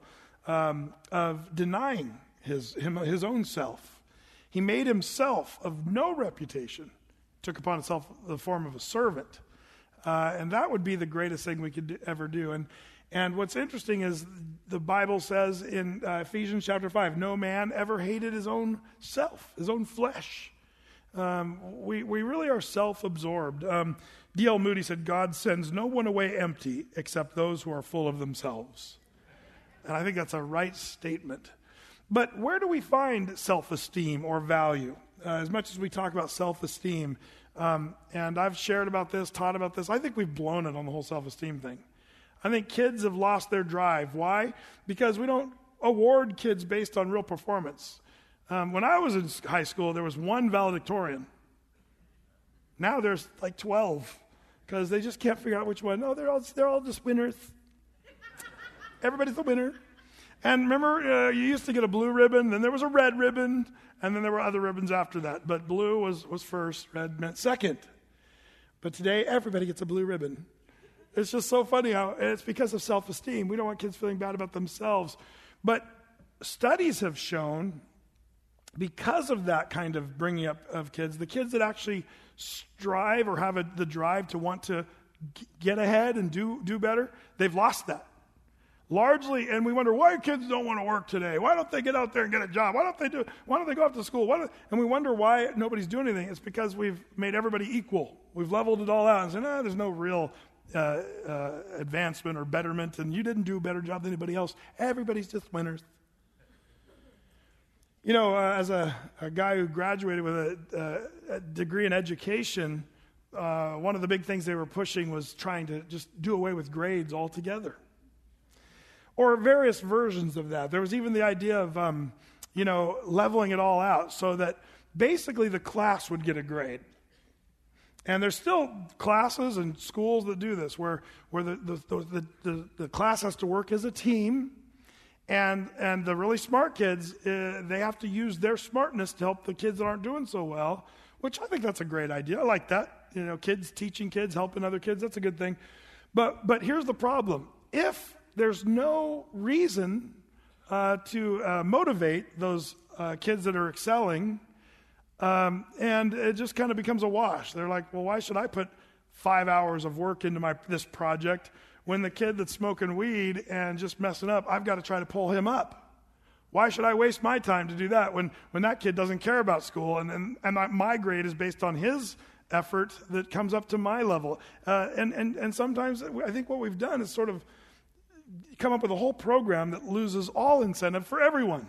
B: of denying his own self. He made himself of no reputation, took upon himself the form of a servant. And that would be the greatest thing we could ever do. And what's interesting is the Bible says in Ephesians chapter 5, no man ever hated his own self, his own flesh. We really are self-absorbed. D.L. Moody said, God sends no one away empty except those who are full of themselves. And I think that's a right statement. But where do we find self-esteem or value? As much as we talk about self-esteem, and I've shared about this, taught about this, I think we've blown it on the whole self-esteem thing. I think kids have lost their drive. Why? Because we don't award kids based on real performance. When I was in high school, there was one valedictorian. Now there's like 12, because they just can't figure out which one. No, they're all just winners. Everybody's a winner. And remember, you used to get a blue ribbon, then there was a red ribbon, and then there were other ribbons after that. But blue was first, red meant second. But today, everybody gets a blue ribbon. It's just so funny how it's because of self-esteem. We don't want kids feeling bad about themselves. But studies have shown, because of that kind of bringing up of kids, the kids that actually strive or have the drive to want to get ahead and do better, they've lost that. Largely, and we wonder why kids don't want to work today. Why don't they get out there and get a job? Why don't they go off to school? And we wonder why nobody's doing anything. It's because we've made everybody equal. We've leveled it all out and said, there's no real advancement or betterment, and you didn't do a better job than anybody else. Everybody's just winners. As a guy who graduated with a degree in education, one of the big things they were pushing was trying to just do away with grades altogether. Or various versions of that. There was even the idea of, leveling it all out so that basically the class would get a grade. And there's still classes and schools that do this, where the class has to work as a team, and the really smart kids, they have to use their smartness to help the kids that aren't doing so well, which I think that's a great idea. I like that. Kids teaching kids, helping other kids, that's a good thing. But here's the problem. If there's no reason to motivate those kids that are excelling, and it just kind of becomes a wash. They're like, well, why should I put 5 hours of work into this project when the kid that's smoking weed and just messing up, I've got to try to pull him up? Why should I waste my time to do that when that kid doesn't care about school and my grade is based on his effort that comes up to my level? And sometimes I think what we've done is sort of come up with a whole program that loses all incentive for everyone.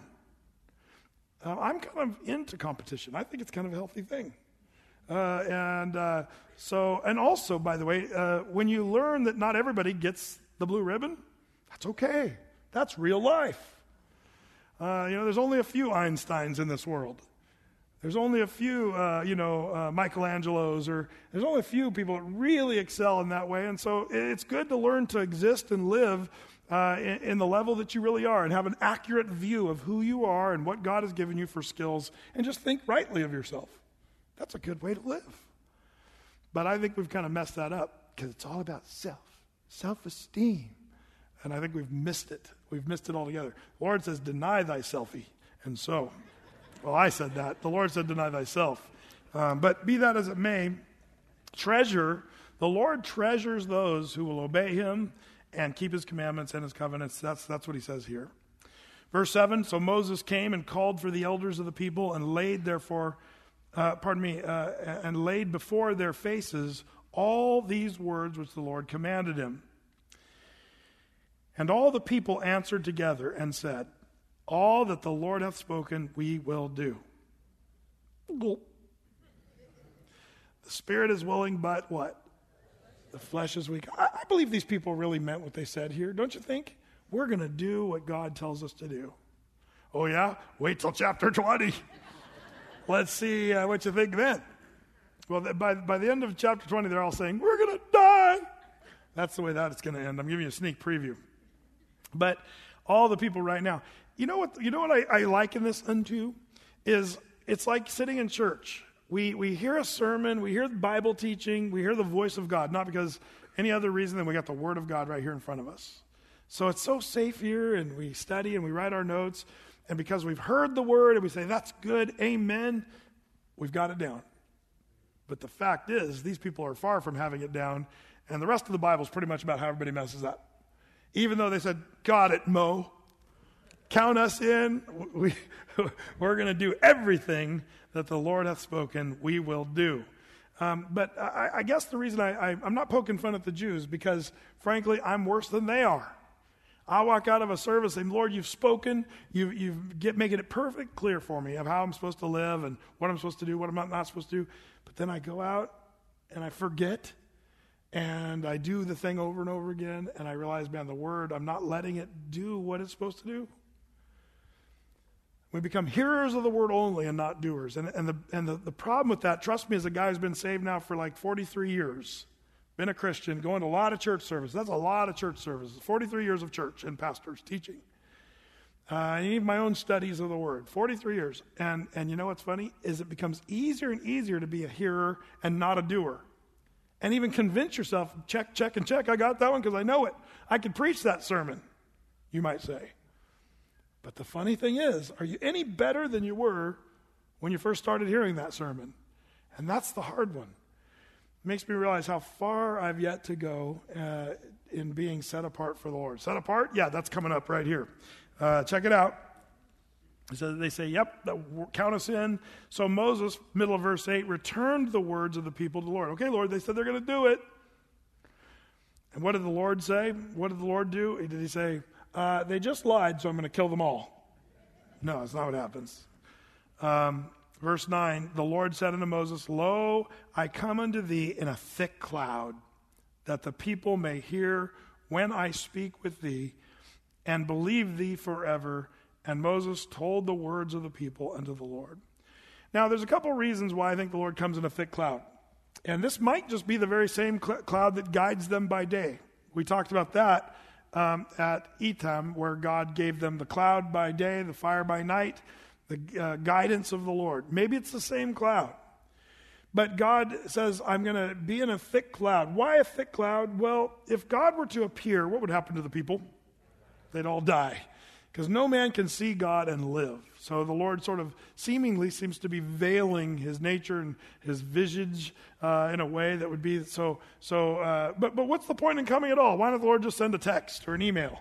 B: I'm kind of into competition. I think it's kind of a healthy thing. And also, by the way, when you learn that not everybody gets the blue ribbon, that's okay. That's real life. There's only a few Einsteins in this world. There's only a few, Michelangelos, or there's only a few people that really excel in that way. And so it's good to learn to exist and live in the level that you really are and have an accurate view of who you are and what God has given you for skills, and just think rightly of yourself. That's a good way to live. But I think we've kind of messed that up because it's all about self-esteem. And I think we've missed it. We've missed it altogether. The Lord says, deny thyself. And so... well, I said that. The Lord said, deny thyself. But be that as it may, the Lord treasures those who will obey him and keep his commandments and his covenants. That's what he says here. Verse 7, so Moses came and called for the elders of the people and laid and laid before their faces all these words which the Lord commanded him. And all the people answered together and said, all that the Lord hath spoken, we will do. The spirit is willing, but what? The flesh is weak. I believe these people really meant what they said here. Don't you think? We're going to do what God tells us to do. Oh, yeah? Wait till chapter 20. Let's see what you think then. Well, by the end of chapter 20, they're all saying, we're going to die. That's the way that it's going to end. I'm giving you a sneak preview. But all the people right now, you know what I liken this unto? Is it's like sitting in church. We hear a sermon, we hear the Bible teaching, we hear the voice of God, not because any other reason than we got the Word of God right here in front of us. So it's so safe here, and we study and we write our notes, and because we've heard the Word and we say, that's good, amen, we've got it down. But the fact is, these people are far from having it down, and the rest of the Bible is pretty much about how everybody messes up. Even though they said, got it, Mo, count us in, we're going to do everything that the Lord hath spoken, we will do. But I guess the reason I'm not poking fun at the Jews, because frankly, I'm worse than they are. I walk out of a service saying, Lord, you've spoken, you've making it perfect clear for me of how I'm supposed to live and what I'm supposed to do, what I'm not supposed to do. But then I go out and I forget, and I do the thing over and over again, and I realize, man, the Word, I'm not letting it do what it's supposed to do. We become hearers of the Word only and not doers. And the problem with that, trust me, as a guy who's been saved now for like 43 years, been a Christian, going to a lot of church service. That's a lot of church services. 43 years of church and pastors teaching. And even my own studies of the Word. 43 years. And you know what's funny? Is it becomes easier and easier to be a hearer and not a doer. And even convince yourself, check, and check. I got that one because I know it. I could preach that sermon, you might say. But the funny thing is, are you any better than you were when you first started hearing that sermon? And that's the hard one. It makes me realize how far I've yet to go in being set apart for the Lord. Set apart? Yeah, that's coming up right here. Check it out. So they say, yep, count us in. So Moses, middle of verse 8, returned the words of the people to the Lord. Okay, Lord, they said they're going to do it. And what did the Lord say? What did the Lord do? Did he say, they just lied, so I'm going to kill them all? No, that's not what happens. Verse 9, the Lord said unto Moses, Lo, I come unto thee in a thick cloud, that the people may hear when I speak with thee, and believe thee forever. And Moses told the words of the people unto the Lord. Now, there's a couple reasons why I think the Lord comes in a thick cloud. And this might just be the very same cloud that guides them by day. We talked about that at Etam, where God gave them the cloud by day, the fire by night, the guidance of the Lord. Maybe it's the same cloud. But God says, I'm going to be in a thick cloud. Why a thick cloud? Well, if God were to appear, what would happen to the people? They'd all die. Because no man can see God and live. So the Lord sort of seemingly seems to be veiling his nature and his visage in a way that would be so. But what's the point in coming at all? Why don't the Lord just send a text or an email?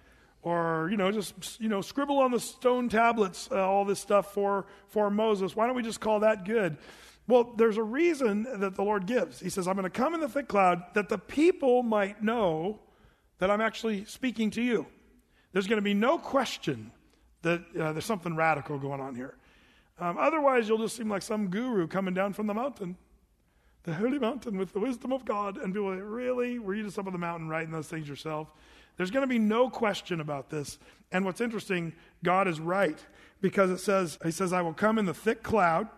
B: Or, just scribble on the stone tablets all this stuff for Moses. Why don't we just call that good? Well, there's a reason that the Lord gives. He says, I'm going to come in the thick cloud that the people might know that I'm actually speaking to you. There's going to be no question that there's something radical going on here. Otherwise, you'll just seem like some guru coming down from the mountain, the holy mountain with the wisdom of God. And people are like, really? Were you just up on the mountain writing those things yourself? There's going to be no question about this. And what's interesting, God is right, because he says, I will come in the thick cloud,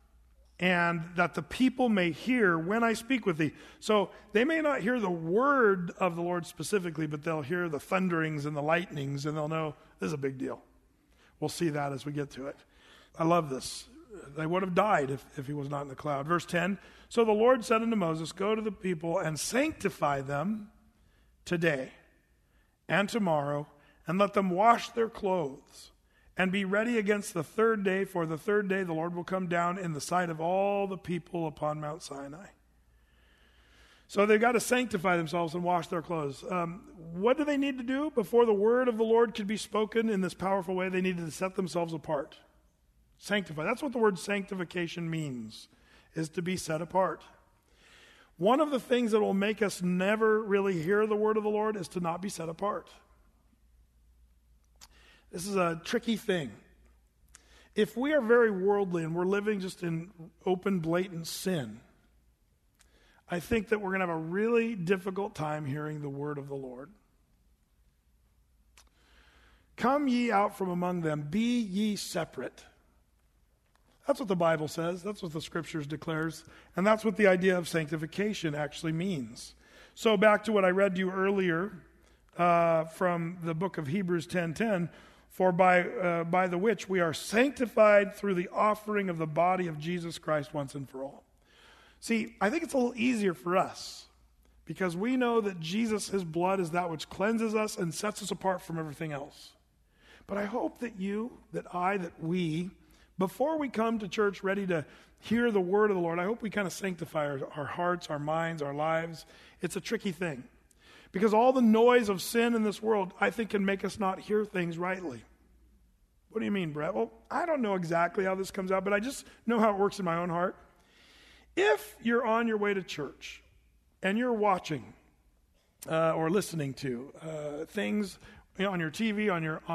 B: and that the people may hear when I speak with thee. So they may not hear the word of the Lord specifically, but they'll hear the thunderings and the lightnings, and they'll know this is a big deal. We'll see that as we get to it. I love this. They would have died if he was not in the cloud. Verse 10, so the Lord said unto Moses, go to the people and sanctify them today and tomorrow, and let them wash their clothes, and be ready against the third day, for the third day the Lord will come down in the sight of all the people upon Mount Sinai. So they've got to sanctify themselves and wash their clothes. What do they need to do before the word of the Lord could be spoken in this powerful way? They needed to set themselves apart. Sanctify. That's what the word sanctification means, is to be set apart. One of the things that will make us never really hear the word of the Lord is to not be set apart. This is a tricky thing. If we are very worldly and we're living just in open, blatant sin, I think that we're going to have a really difficult time hearing the word of the Lord. Come ye out from among them, be ye separate. That's what the Bible says. That's what the Scriptures declares. And that's what the idea of sanctification actually means. So back to what I read to you earlier from the book of Hebrews 10:10, for by the which we are sanctified through the offering of the body of Jesus Christ once and for all. See, I think it's a little easier for us because we know that Jesus, his blood, is that which cleanses us and sets us apart from everything else. But I hope that you, that I, that we, before we come to church ready to hear the word of the Lord, I hope we kind of sanctify our hearts, our minds, our lives. It's a tricky thing because all the noise of sin in this world, I think, can make us not hear things rightly. What do you mean, Brett? Well, I don't know exactly how this comes out, but I just know how it works in my own heart. If you're on your way to church and you're watching or listening to things, on your TV, on your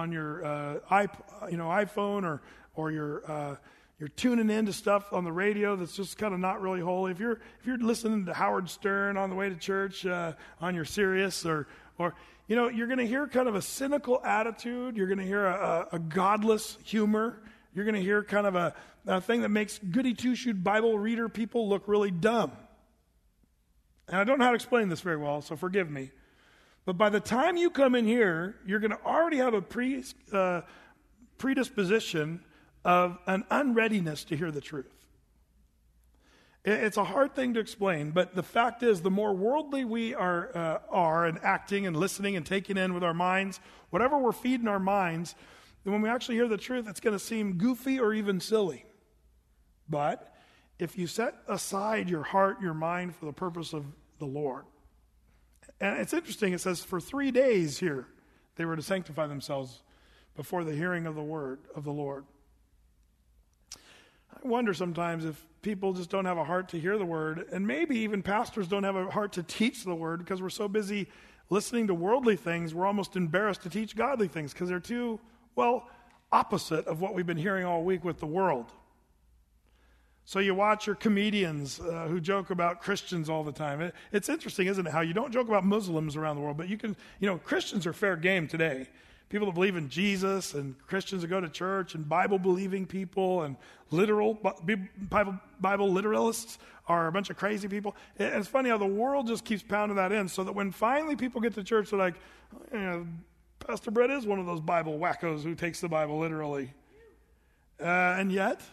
B: iPhone, or you're tuning into stuff on the radio that's just kind of not really holy. If you're listening to Howard Stern on the way to church on your Sirius, or you're going to hear kind of a cynical attitude. You're going to hear a godless humor. You're going to hear kind of a thing that makes goody two-shoed Bible reader people look really dumb. And I don't know how to explain this very well, so forgive me. But by the time you come in here, you're going to already have a predisposition of an unreadiness to hear the truth. It's a hard thing to explain, but the fact is, the more worldly we are and acting and listening and taking in with our minds, whatever we're feeding our minds, then when we actually hear the truth, it's going to seem goofy or even silly. But if you set aside your heart, your mind for the purpose of the Lord, and it's interesting, it says for 3 days here, they were to sanctify themselves before the hearing of the word of the Lord. I wonder sometimes if people just don't have a heart to hear the word, and maybe even pastors don't have a heart to teach the word because we're so busy listening to worldly things, we're almost embarrassed to teach godly things because they're too, opposite of what we've been hearing all week with the world. So you watch your comedians who joke about Christians all the time. It's interesting, isn't it, how you don't joke about Muslims around the world, but you can, Christians are fair game today. People that believe in Jesus and Christians that go to church and Bible-believing people and Bible literalists are a bunch of crazy people. And it's funny how the world just keeps pounding that in so that when finally people get to church, they're like, Pastor Brett is one of those Bible wackos who takes the Bible literally. And yet,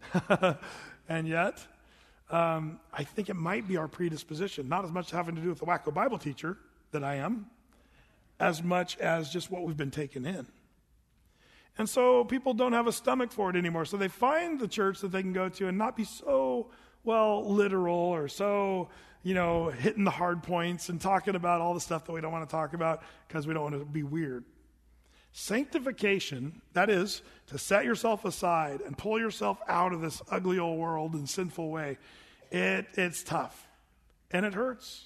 B: I think it might be our predisposition, not as much having to do with the wacko Bible teacher that I am, as much as just what we've been taking in. And so people don't have a stomach for it anymore. So they find the church that they can go to and not be so, literal or so, hitting the hard points and talking about all the stuff that we don't want to talk about because we don't want to be weird. Sanctification, that is, to set yourself aside and pull yourself out of this ugly old world and sinful way, it's tough. And it hurts.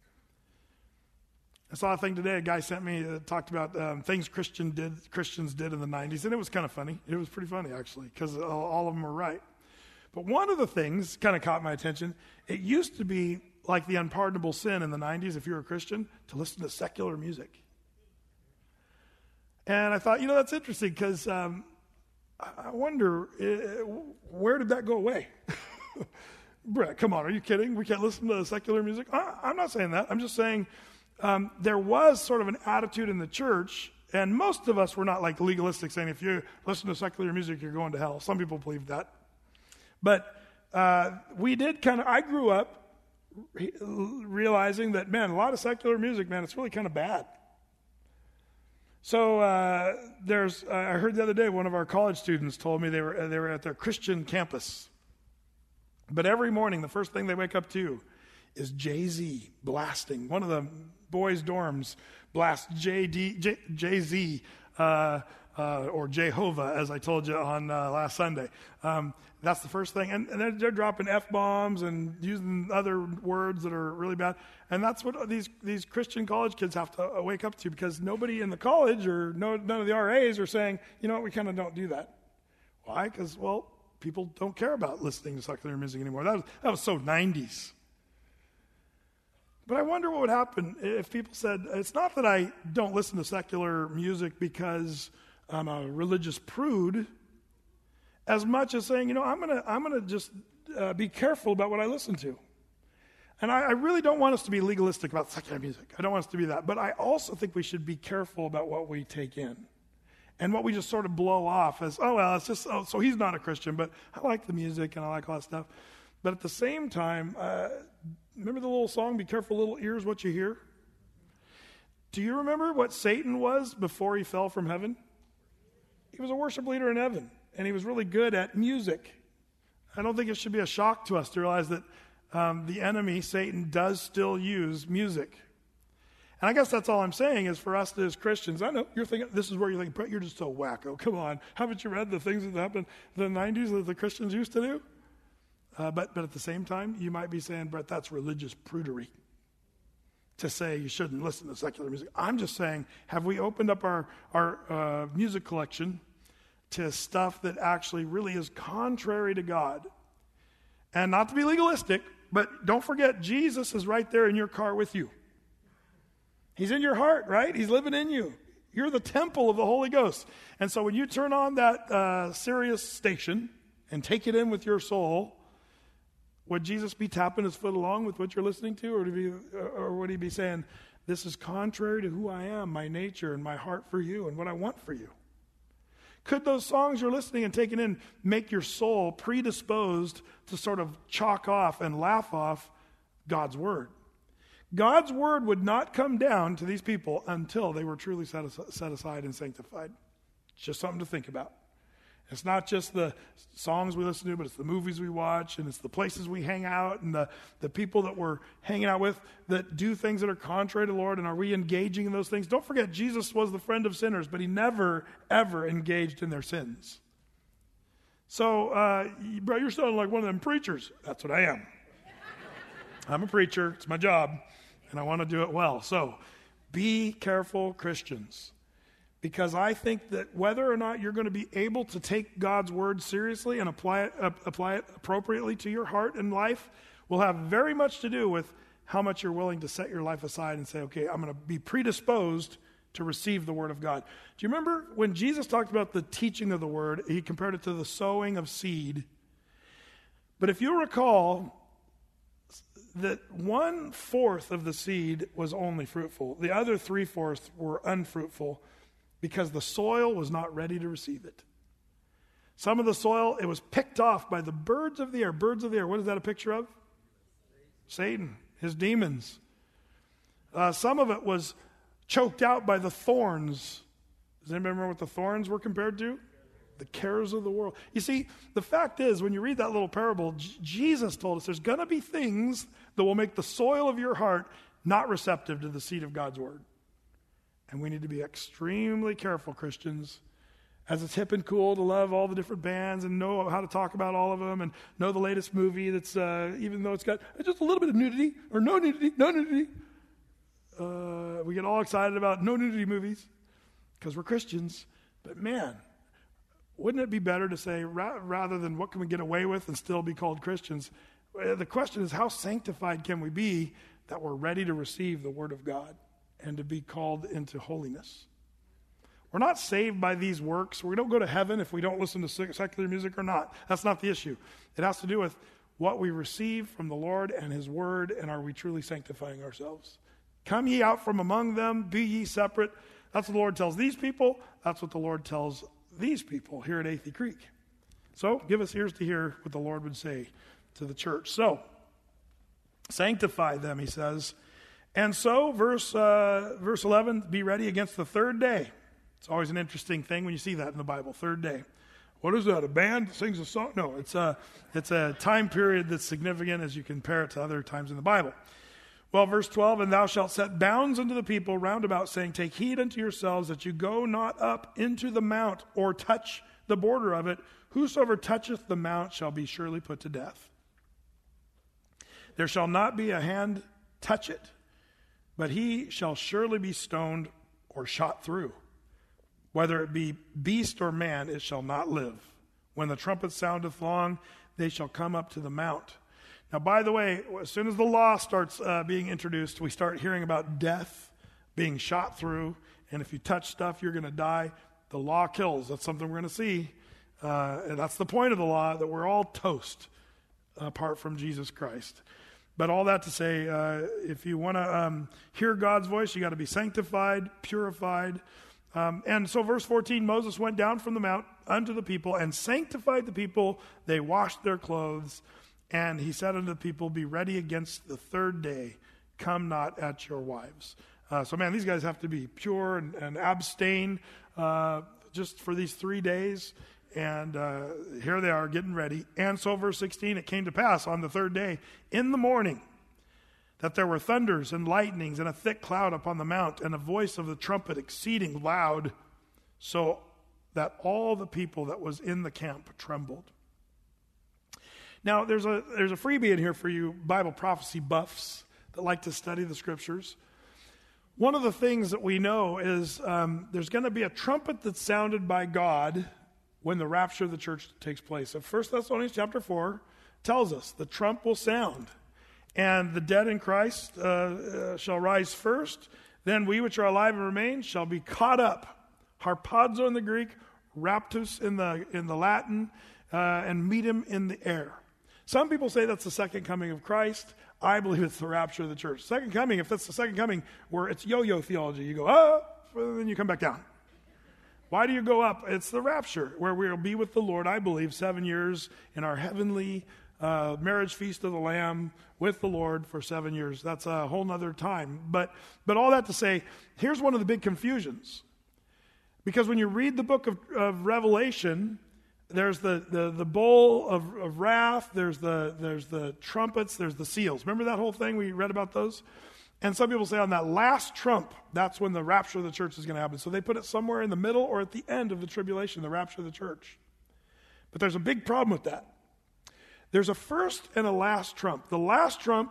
B: I saw a thing today, a guy sent me that talked about things Christians did in the 90s, and it was kind of funny. It was pretty funny, actually, because all of them were right. But one of the things kind of caught my attention. It used to be like the unpardonable sin in the 90s, if you were a Christian, to listen to secular music. And I thought, that's interesting, because I wonder, where did that go away? Brett, come on, are you kidding? We can't listen to secular music? I'm not saying that. I'm just saying there was sort of an attitude in the church, and most of us were not like legalistic, saying if you listen to secular music, you're going to hell. Some people believed that. But we did I grew up realizing that, man, a lot of secular music, man, it's really kind of bad. So I heard the other day, one of our college students told me they were at their Christian campus. But every morning, the first thing they wake up to is Jay-Z blasting. One of the boys' dorms blasts Jay-Z, or Jehovah, as I told you on last Sunday. That's the first thing. And they're dropping F-bombs and using other words that are really bad. And that's what these Christian college kids have to wake up to, because nobody in the college or none of the RAs are saying, you know what, we kind of don't do that. Why? Because, well, people don't care about listening to secular music anymore. That was so 90s. But I wonder what would happen if people said, it's not that I don't listen to secular music because I'm a religious prude, as much as saying, you know, I'm gonna just be careful about what I listen to. And I really don't want us to be legalistic about secular music. I don't want us to be that. But I also think we should be careful about what we take in and what we just sort of blow off as, oh, well, it's just, so he's not a Christian, but I like the music and I like all that stuff. But at the same time, remember the little song, Be Careful Little Ears What You Hear? Do you remember what Satan was before he fell from heaven? He was a worship leader in heaven, and he was really good at music. I don't think it should be a shock to us to realize that the enemy, Satan, does still use music. And I guess that's all I'm saying is for us as Christians, I know you're thinking, this is where you're thinking, Brett, you're just so wacko. Come on. Haven't you read the things that happened in the 90s that the Christians used to do? But at the same time, you might be saying, Brett, that's religious prudery to say you shouldn't listen to secular music. I'm just saying, have we opened up our music collection to stuff that actually really is contrary to God? And not to be legalistic, but don't forget, Jesus is right there in your car with you. He's in your heart, right? He's living in you. You're the temple of the Holy Ghost. And so when you turn on that Sirius station and take it in with your soul, would Jesus be tapping his foot along with what you're listening to? Or would he be saying, this is contrary to who I am, my nature, and my heart for you, and what I want for you? Could those songs you're listening and taking in make your soul predisposed to sort of chalk off and laugh off God's word? God's word would not come down to these people until they were truly set aside and sanctified. It's just something to think about. It's not just the songs we listen to, but it's the movies we watch, and it's the places we hang out, and the people that we're hanging out with that do things that are contrary to the Lord, and are we engaging in those things? Don't forget, Jesus was the friend of sinners, but he never, ever engaged in their sins. So, bro, you're sounding like one of them preachers. That's what I am. I'm a preacher. It's my job, and I want to do it well. So, be careful, Christians. Because I think that whether or not you're going to be able to take God's word seriously and apply it appropriately to your heart and life will have very much to do with how much you're willing to set your life aside and say, okay, I'm going to be predisposed to receive the word of God. Do you remember when Jesus talked about the teaching of the word, he compared it to the sowing of seed? But if you recall that 1/4 of the seed was only fruitful, the other 3/4 were unfruitful, because the soil was not ready to receive it. Some of the soil, it was picked off by the birds of the air. Birds of the air, what is that a picture of? Satan, his demons. Some of it was choked out by the thorns. Does anybody remember what the thorns were compared to? The cares of the world. You see, the fact is, when you read that little parable, Jesus told us there's going to be things that will make the soil of your heart not receptive to the seed of God's word. And we need to be extremely careful, Christians, as it's hip and cool to love all the different bands and know how to talk about all of them and know the latest movie that's, even though it's got just a little bit of nudity or no nudity. We get all excited about no nudity movies because we're Christians. But man, wouldn't it be better to say, rather than what can we get away with and still be called Christians, the question is, how sanctified can we be that we're ready to receive the word of God and to be called into holiness? We're not saved by these works. We don't go to heaven if we don't listen to secular music or not. That's not the issue. It has to do with what we receive from the Lord and his word, and are we truly sanctifying ourselves? Come ye out from among them, be ye separate. That's what the Lord tells these people. That's what the Lord tells these people here at Athey Creek. So give us ears to hear what the Lord would say to the church. So, sanctify them, he says. And so, verse 11, be ready against the third day. It's always an interesting thing when you see that in the Bible, third day. What is that, a band that sings a song? No, it's a time period that's significant as you compare it to other times in the Bible. Well, verse 12, and thou shalt set bounds unto the people round about, saying, take heed unto yourselves that you go not up into the mount or touch the border of it. Whosoever toucheth the mount shall be surely put to death. There shall not be a hand touch it, but he shall surely be stoned or shot through. Whether it be beast or man, it shall not live. When the trumpet soundeth long, they shall come up to the mount. Now, by the way, as soon as the law starts being introduced, we start hearing about death, being shot through, and if you touch stuff, you're going to die. The law kills. That's something we're going to see. And that's the point of the law, that we're all toast apart from Jesus Christ. But all that to say, if you want to hear God's voice, you got to be sanctified, purified. And so verse 14, Moses went down from the mount unto the people and sanctified the people. They washed their clothes. And he said unto the people, be ready against the third day. Come not at your wives. So man, these guys have to be pure and abstain just for these 3 days. And here they are getting ready. And so verse 16, it came to pass on the third day in the morning that there were thunders and lightnings and a thick cloud upon the mount and a voice of the trumpet exceeding loud, so that all the people that was in the camp trembled. Now, there's a freebie in here for you Bible prophecy buffs that like to study the scriptures. One of the things that we know is there's going to be a trumpet that's sounded by God when the rapture of the church takes place. So 1 Thessalonians chapter 4 tells us the trump will sound, and the dead in Christ shall rise first. Then we which are alive and remain shall be caught up. Harpazo in the Greek, raptus in the Latin, and meet him in the air. Some people say that's the second coming of Christ. I believe it's the rapture of the church. Second coming, if that's the second coming, where it's yo-yo theology, you go up, then you come back down. Why do you go up? It's the rapture, where we'll be with the Lord, I believe, 7 years in our heavenly marriage feast of the Lamb with the Lord for 7 years. That's a whole nother time. But all that to say, here's one of the big confusions. Because when you read the book of Revelation, there's the bowl of wrath, there's the trumpets, there's the seals. Remember that whole thing? We read about those? And some people say on that last trump, that's when the rapture of the church is going to happen. So they put it somewhere in the middle or at the end of the tribulation, the rapture of the church. But there's a big problem with that. There's a first and a last trump. The last trump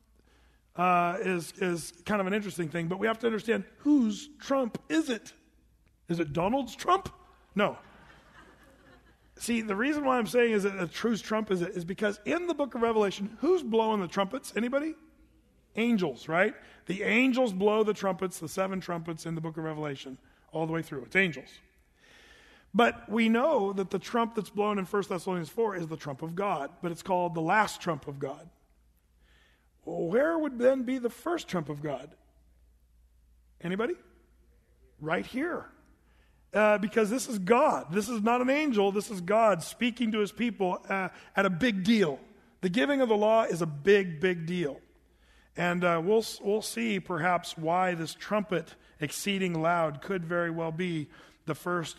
B: is kind of an interesting thing, but we have to understand, whose trump is it? Is it Donald's trump? No. See, the reason why I'm saying is that a true trump is because in the book of Revelation, who's blowing the trumpets? Anybody? Angels, right? The angels blow the trumpets, the 7 trumpets in the book of Revelation, all the way through. It's angels. But we know that the trump that's blown in 1 Thessalonians 4 is the trump of God, but it's called the last trump of God. Well, where would then be the first trump of God? Anybody? Right here. Because this is God. This is not an angel. This is God speaking to his people at a big deal. The giving of the law is a big, big deal. And we'll see perhaps why this trumpet exceeding loud could very well be the first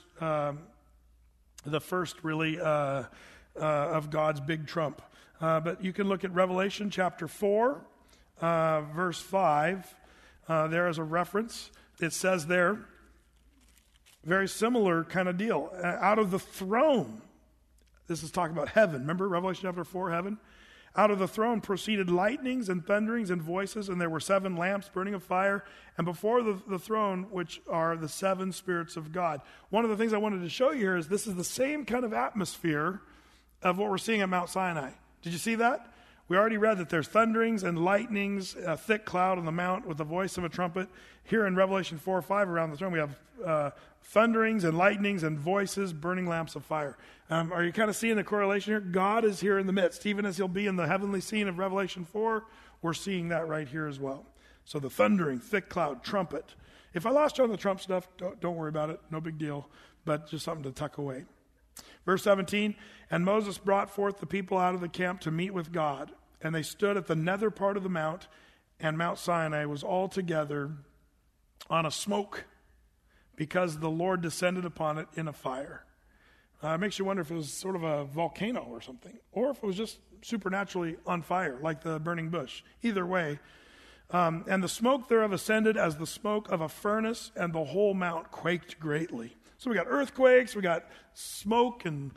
B: really of God's big trump. But you can look at Revelation chapter 4, verse 5. There is a reference. It says there, very similar kind of deal. Out of the throne, this is talking about heaven. Remember Revelation chapter 4, heaven? Out of the throne proceeded lightnings and thunderings and voices, and there were 7 lamps burning of fire, and before the throne, which are the 7 spirits of God. One of the things I wanted to show you here is this is the same kind of atmosphere of what we're seeing at Mount Sinai. Did you see that? We already read that there's thunderings and lightnings, a thick cloud on the mount with the voice of a trumpet. Here in Revelation 4 or 5 around the throne, we have thunderings and lightnings and voices, burning lamps of fire. Are you kind of seeing the correlation here? God is here in the midst. Even as he'll be in the heavenly scene of Revelation 4, we're seeing that right here as well. So the thundering, thick cloud, trumpet. If I lost you on the trump stuff, don't worry about it. No big deal, but just something to tuck away. Verse 17, and Moses brought forth the people out of the camp to meet with God. And they stood at the nether part of the mount, and Mount Sinai was altogether on a smoke, because the Lord descended upon it in a fire. It makes you wonder if it was sort of a volcano or something, or if it was just supernaturally on fire, like the burning bush. Either way. And the smoke thereof ascended as the smoke of a furnace, and the whole mount quaked greatly. So we got earthquakes, we got smoke, and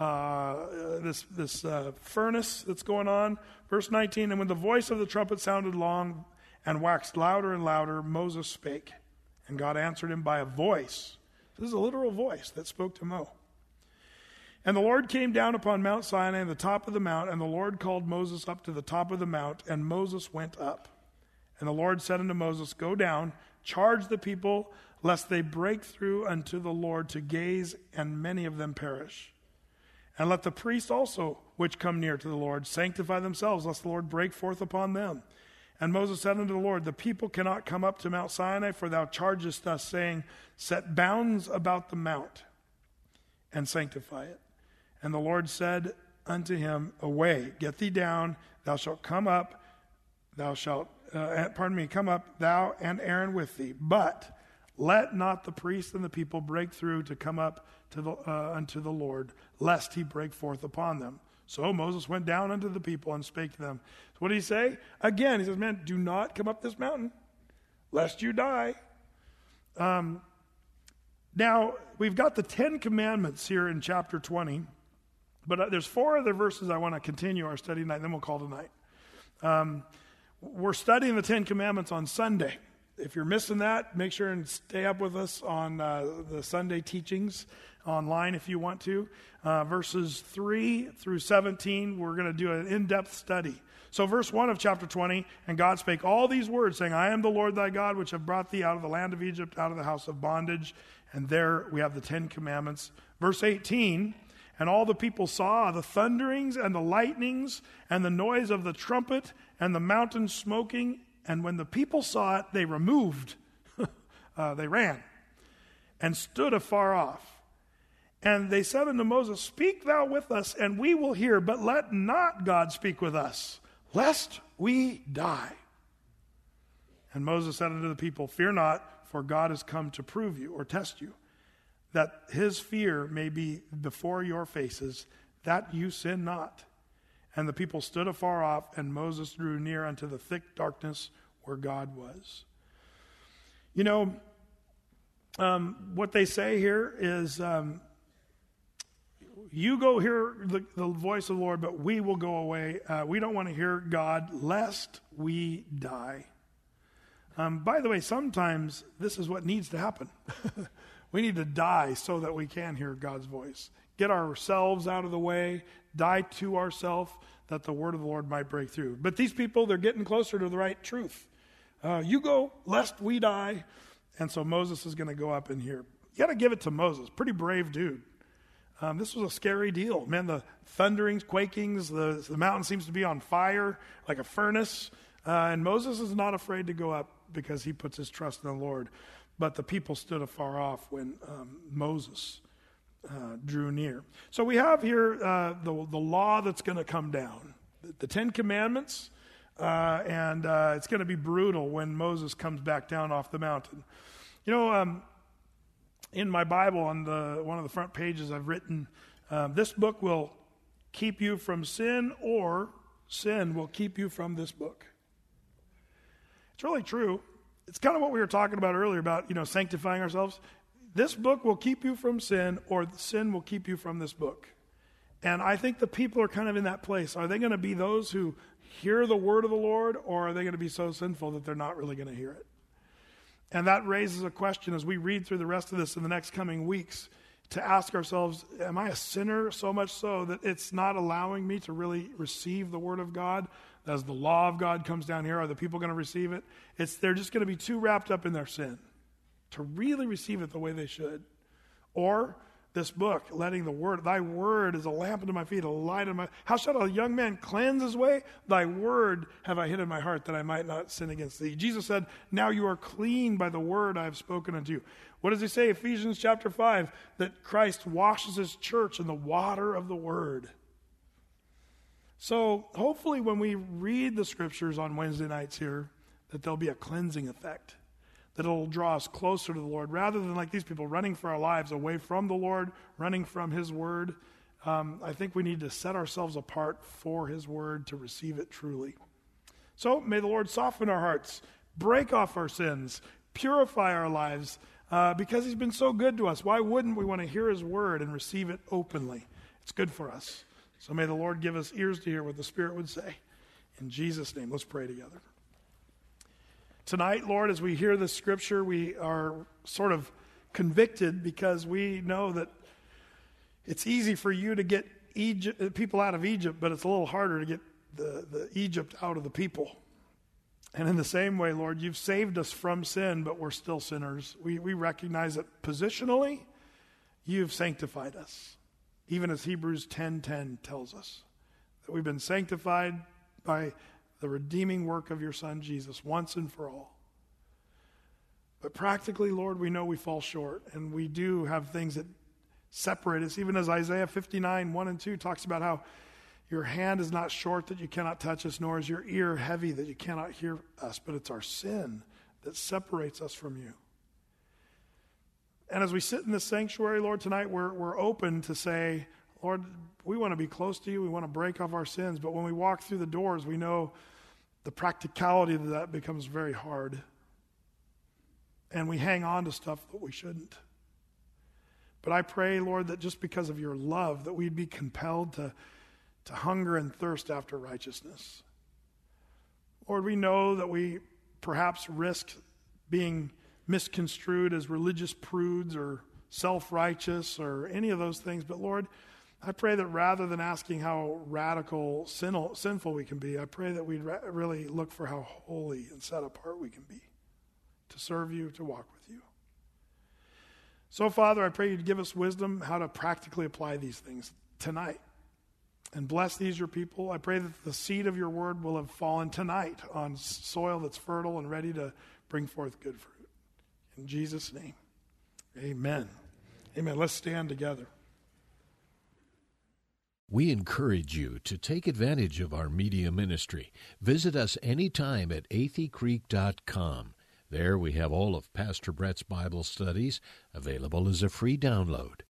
B: this furnace that's going on. Verse 19, and when the voice of the trumpet sounded long and waxed louder and louder, Moses spake, and God answered him by a voice. This is a literal voice that spoke to Mo. And the Lord came down upon Mount Sinai and the top of the mount, and the Lord called Moses up to the top of the mount, and Moses went up. And the Lord said unto Moses, go down, charge the people, lest they break through unto the Lord to gaze, and many of them perish. And let the priests also, which come near to the Lord, sanctify themselves, lest the Lord break forth upon them. And Moses said unto the Lord, the people cannot come up to Mount Sinai, for thou chargest us, saying, set bounds about the mount, and sanctify it. And the Lord said unto him, away, get thee down, thou shalt come up, come up, thou and Aaron with thee. But let not the priests and the people break through to come up to unto the Lord, lest he break forth upon them. So Moses went down unto the people and spake to them. So what did he say? Again, he says, man, do not come up this mountain, lest you die. Now, we've got the 10 Commandments here in chapter 20. But there's 4 other verses I want to continue our study tonight, and then we'll call tonight. We're studying the 10 Commandments on Sunday. If you're missing that, make sure and stay up with us on the Sunday teachings online if you want to. Verses 3 through 17, we're going to do an in-depth study. So verse 1 of chapter 20, and God spake all these words, saying, I am the Lord thy God, which have brought thee out of the land of Egypt, out of the house of bondage. And there we have the 10 Commandments. Verse 18, and all the people saw the thunderings and the lightnings and the noise of the trumpet and the mountain smoking. And when the people saw it, they removed. They ran and stood afar off. And they said unto Moses, speak thou with us, and we will hear, but let not God speak with us, lest we die. And Moses said unto the people, fear not, for God is come to prove you or test you, that his fear may be before your faces, that you sin not. And the people stood afar off, and Moses drew near unto the thick darkness where God was. You know, what they say here is, you go hear the voice of the Lord, but we will go away. We don't want to hear God, lest we die. By the way, sometimes this is what needs to happen. We need to die so that we can hear God's voice. Get ourselves out of the way, die to ourselves, that the word of the Lord might break through. But these people, they're getting closer to the right truth. You go, lest we die. And so Moses is going to go up in here. You got to give it to Moses. Pretty brave dude. This was a scary deal. Man, the thunderings, quakings, the mountain seems to be on fire like a furnace. And Moses is not afraid to go up because he puts his trust in the Lord. But the people stood afar off when Moses drew near. So we have here the law that's going to come down, the 10 Commandments, and it's going to be brutal when Moses comes back down off the mountain. You know, in my Bible, on one of the front pages, I've written, this book will keep you from sin, or sin will keep you from this book. It's really true. It's kind of what we were talking about earlier about, sanctifying ourselves. This book will keep you from sin, or sin will keep you from this book. And I think the people are kind of in that place. Are they going to be those who hear the word of the Lord, or are they going to be so sinful that they're not really going to hear it? And that raises a question as we read through the rest of this in the next coming weeks, to ask ourselves, am I a sinner so much so that it's not allowing me to really receive the word of God? As the law of God comes down here, are the people going to receive it? They're just going to be too wrapped up in their sin to really receive it the way they should. Or this book, letting the word, thy word is a lamp unto my feet, a light unto my... How shall a young man cleanse his way? Thy word have I hid in my heart, that I might not sin against thee. Jesus said, now you are clean by the word I have spoken unto you. What does he say? Ephesians chapter 5, that Christ washes his church in the water of the word. So hopefully when we read the scriptures on Wednesday nights here, that there'll be a cleansing effect. that it'll draw us closer to the Lord, rather than like these people running for our lives away from the Lord, running from His Word. I think we need to set ourselves apart for His Word to receive it truly. So may the Lord soften our hearts, break off our sins, purify our lives, because He's been so good to us. Why wouldn't we want to hear His Word and receive it openly? It's good for us. So may the Lord give us ears to hear what the Spirit would say. In Jesus' name, let's pray together. Tonight, Lord, as we hear this scripture, we are sort of convicted because we know that it's easy for you to get people out of Egypt, but it's a little harder to get the Egypt out of the people. And in the same way, Lord, you've saved us from sin, but we're still sinners. We recognize that positionally, you've sanctified us. Even as Hebrews 10:10 tells us, that we've been sanctified by the redeeming work of your Son, Jesus, once and for all. But practically, Lord, we know we fall short, and we do have things that separate us, even as Isaiah 59:1-2 talks about how your hand is not short that you cannot touch us, nor is your ear heavy that you cannot hear us, but it's our sin that separates us from you. And as we sit in this sanctuary, Lord, tonight, we're open to say, Lord, we want to be close to you. We want to break off our sins. But when we walk through the doors, we know the practicality of that becomes very hard. And we hang on to stuff that we shouldn't. But I pray, Lord, that just because of your love, that we'd be compelled to hunger and thirst after righteousness. Lord, we know that we perhaps risk being misconstrued as religious prudes or self-righteous or any of those things. But Lord, I pray that rather than asking how radical sinful we can be, I pray that we'd really look for how holy and set apart we can be to serve you, to walk with you. So, Father, I pray you'd give us wisdom how to practically apply these things tonight. And bless these, your people. I pray that the seed of your word will have fallen tonight on soil that's fertile and ready to bring forth good fruit. In Jesus' name, amen. Amen. Let's stand together.
A: We encourage you to take advantage of our media ministry. Visit us anytime at atheycreek.com. There we have all of Pastor Brett's Bible studies available as a free download.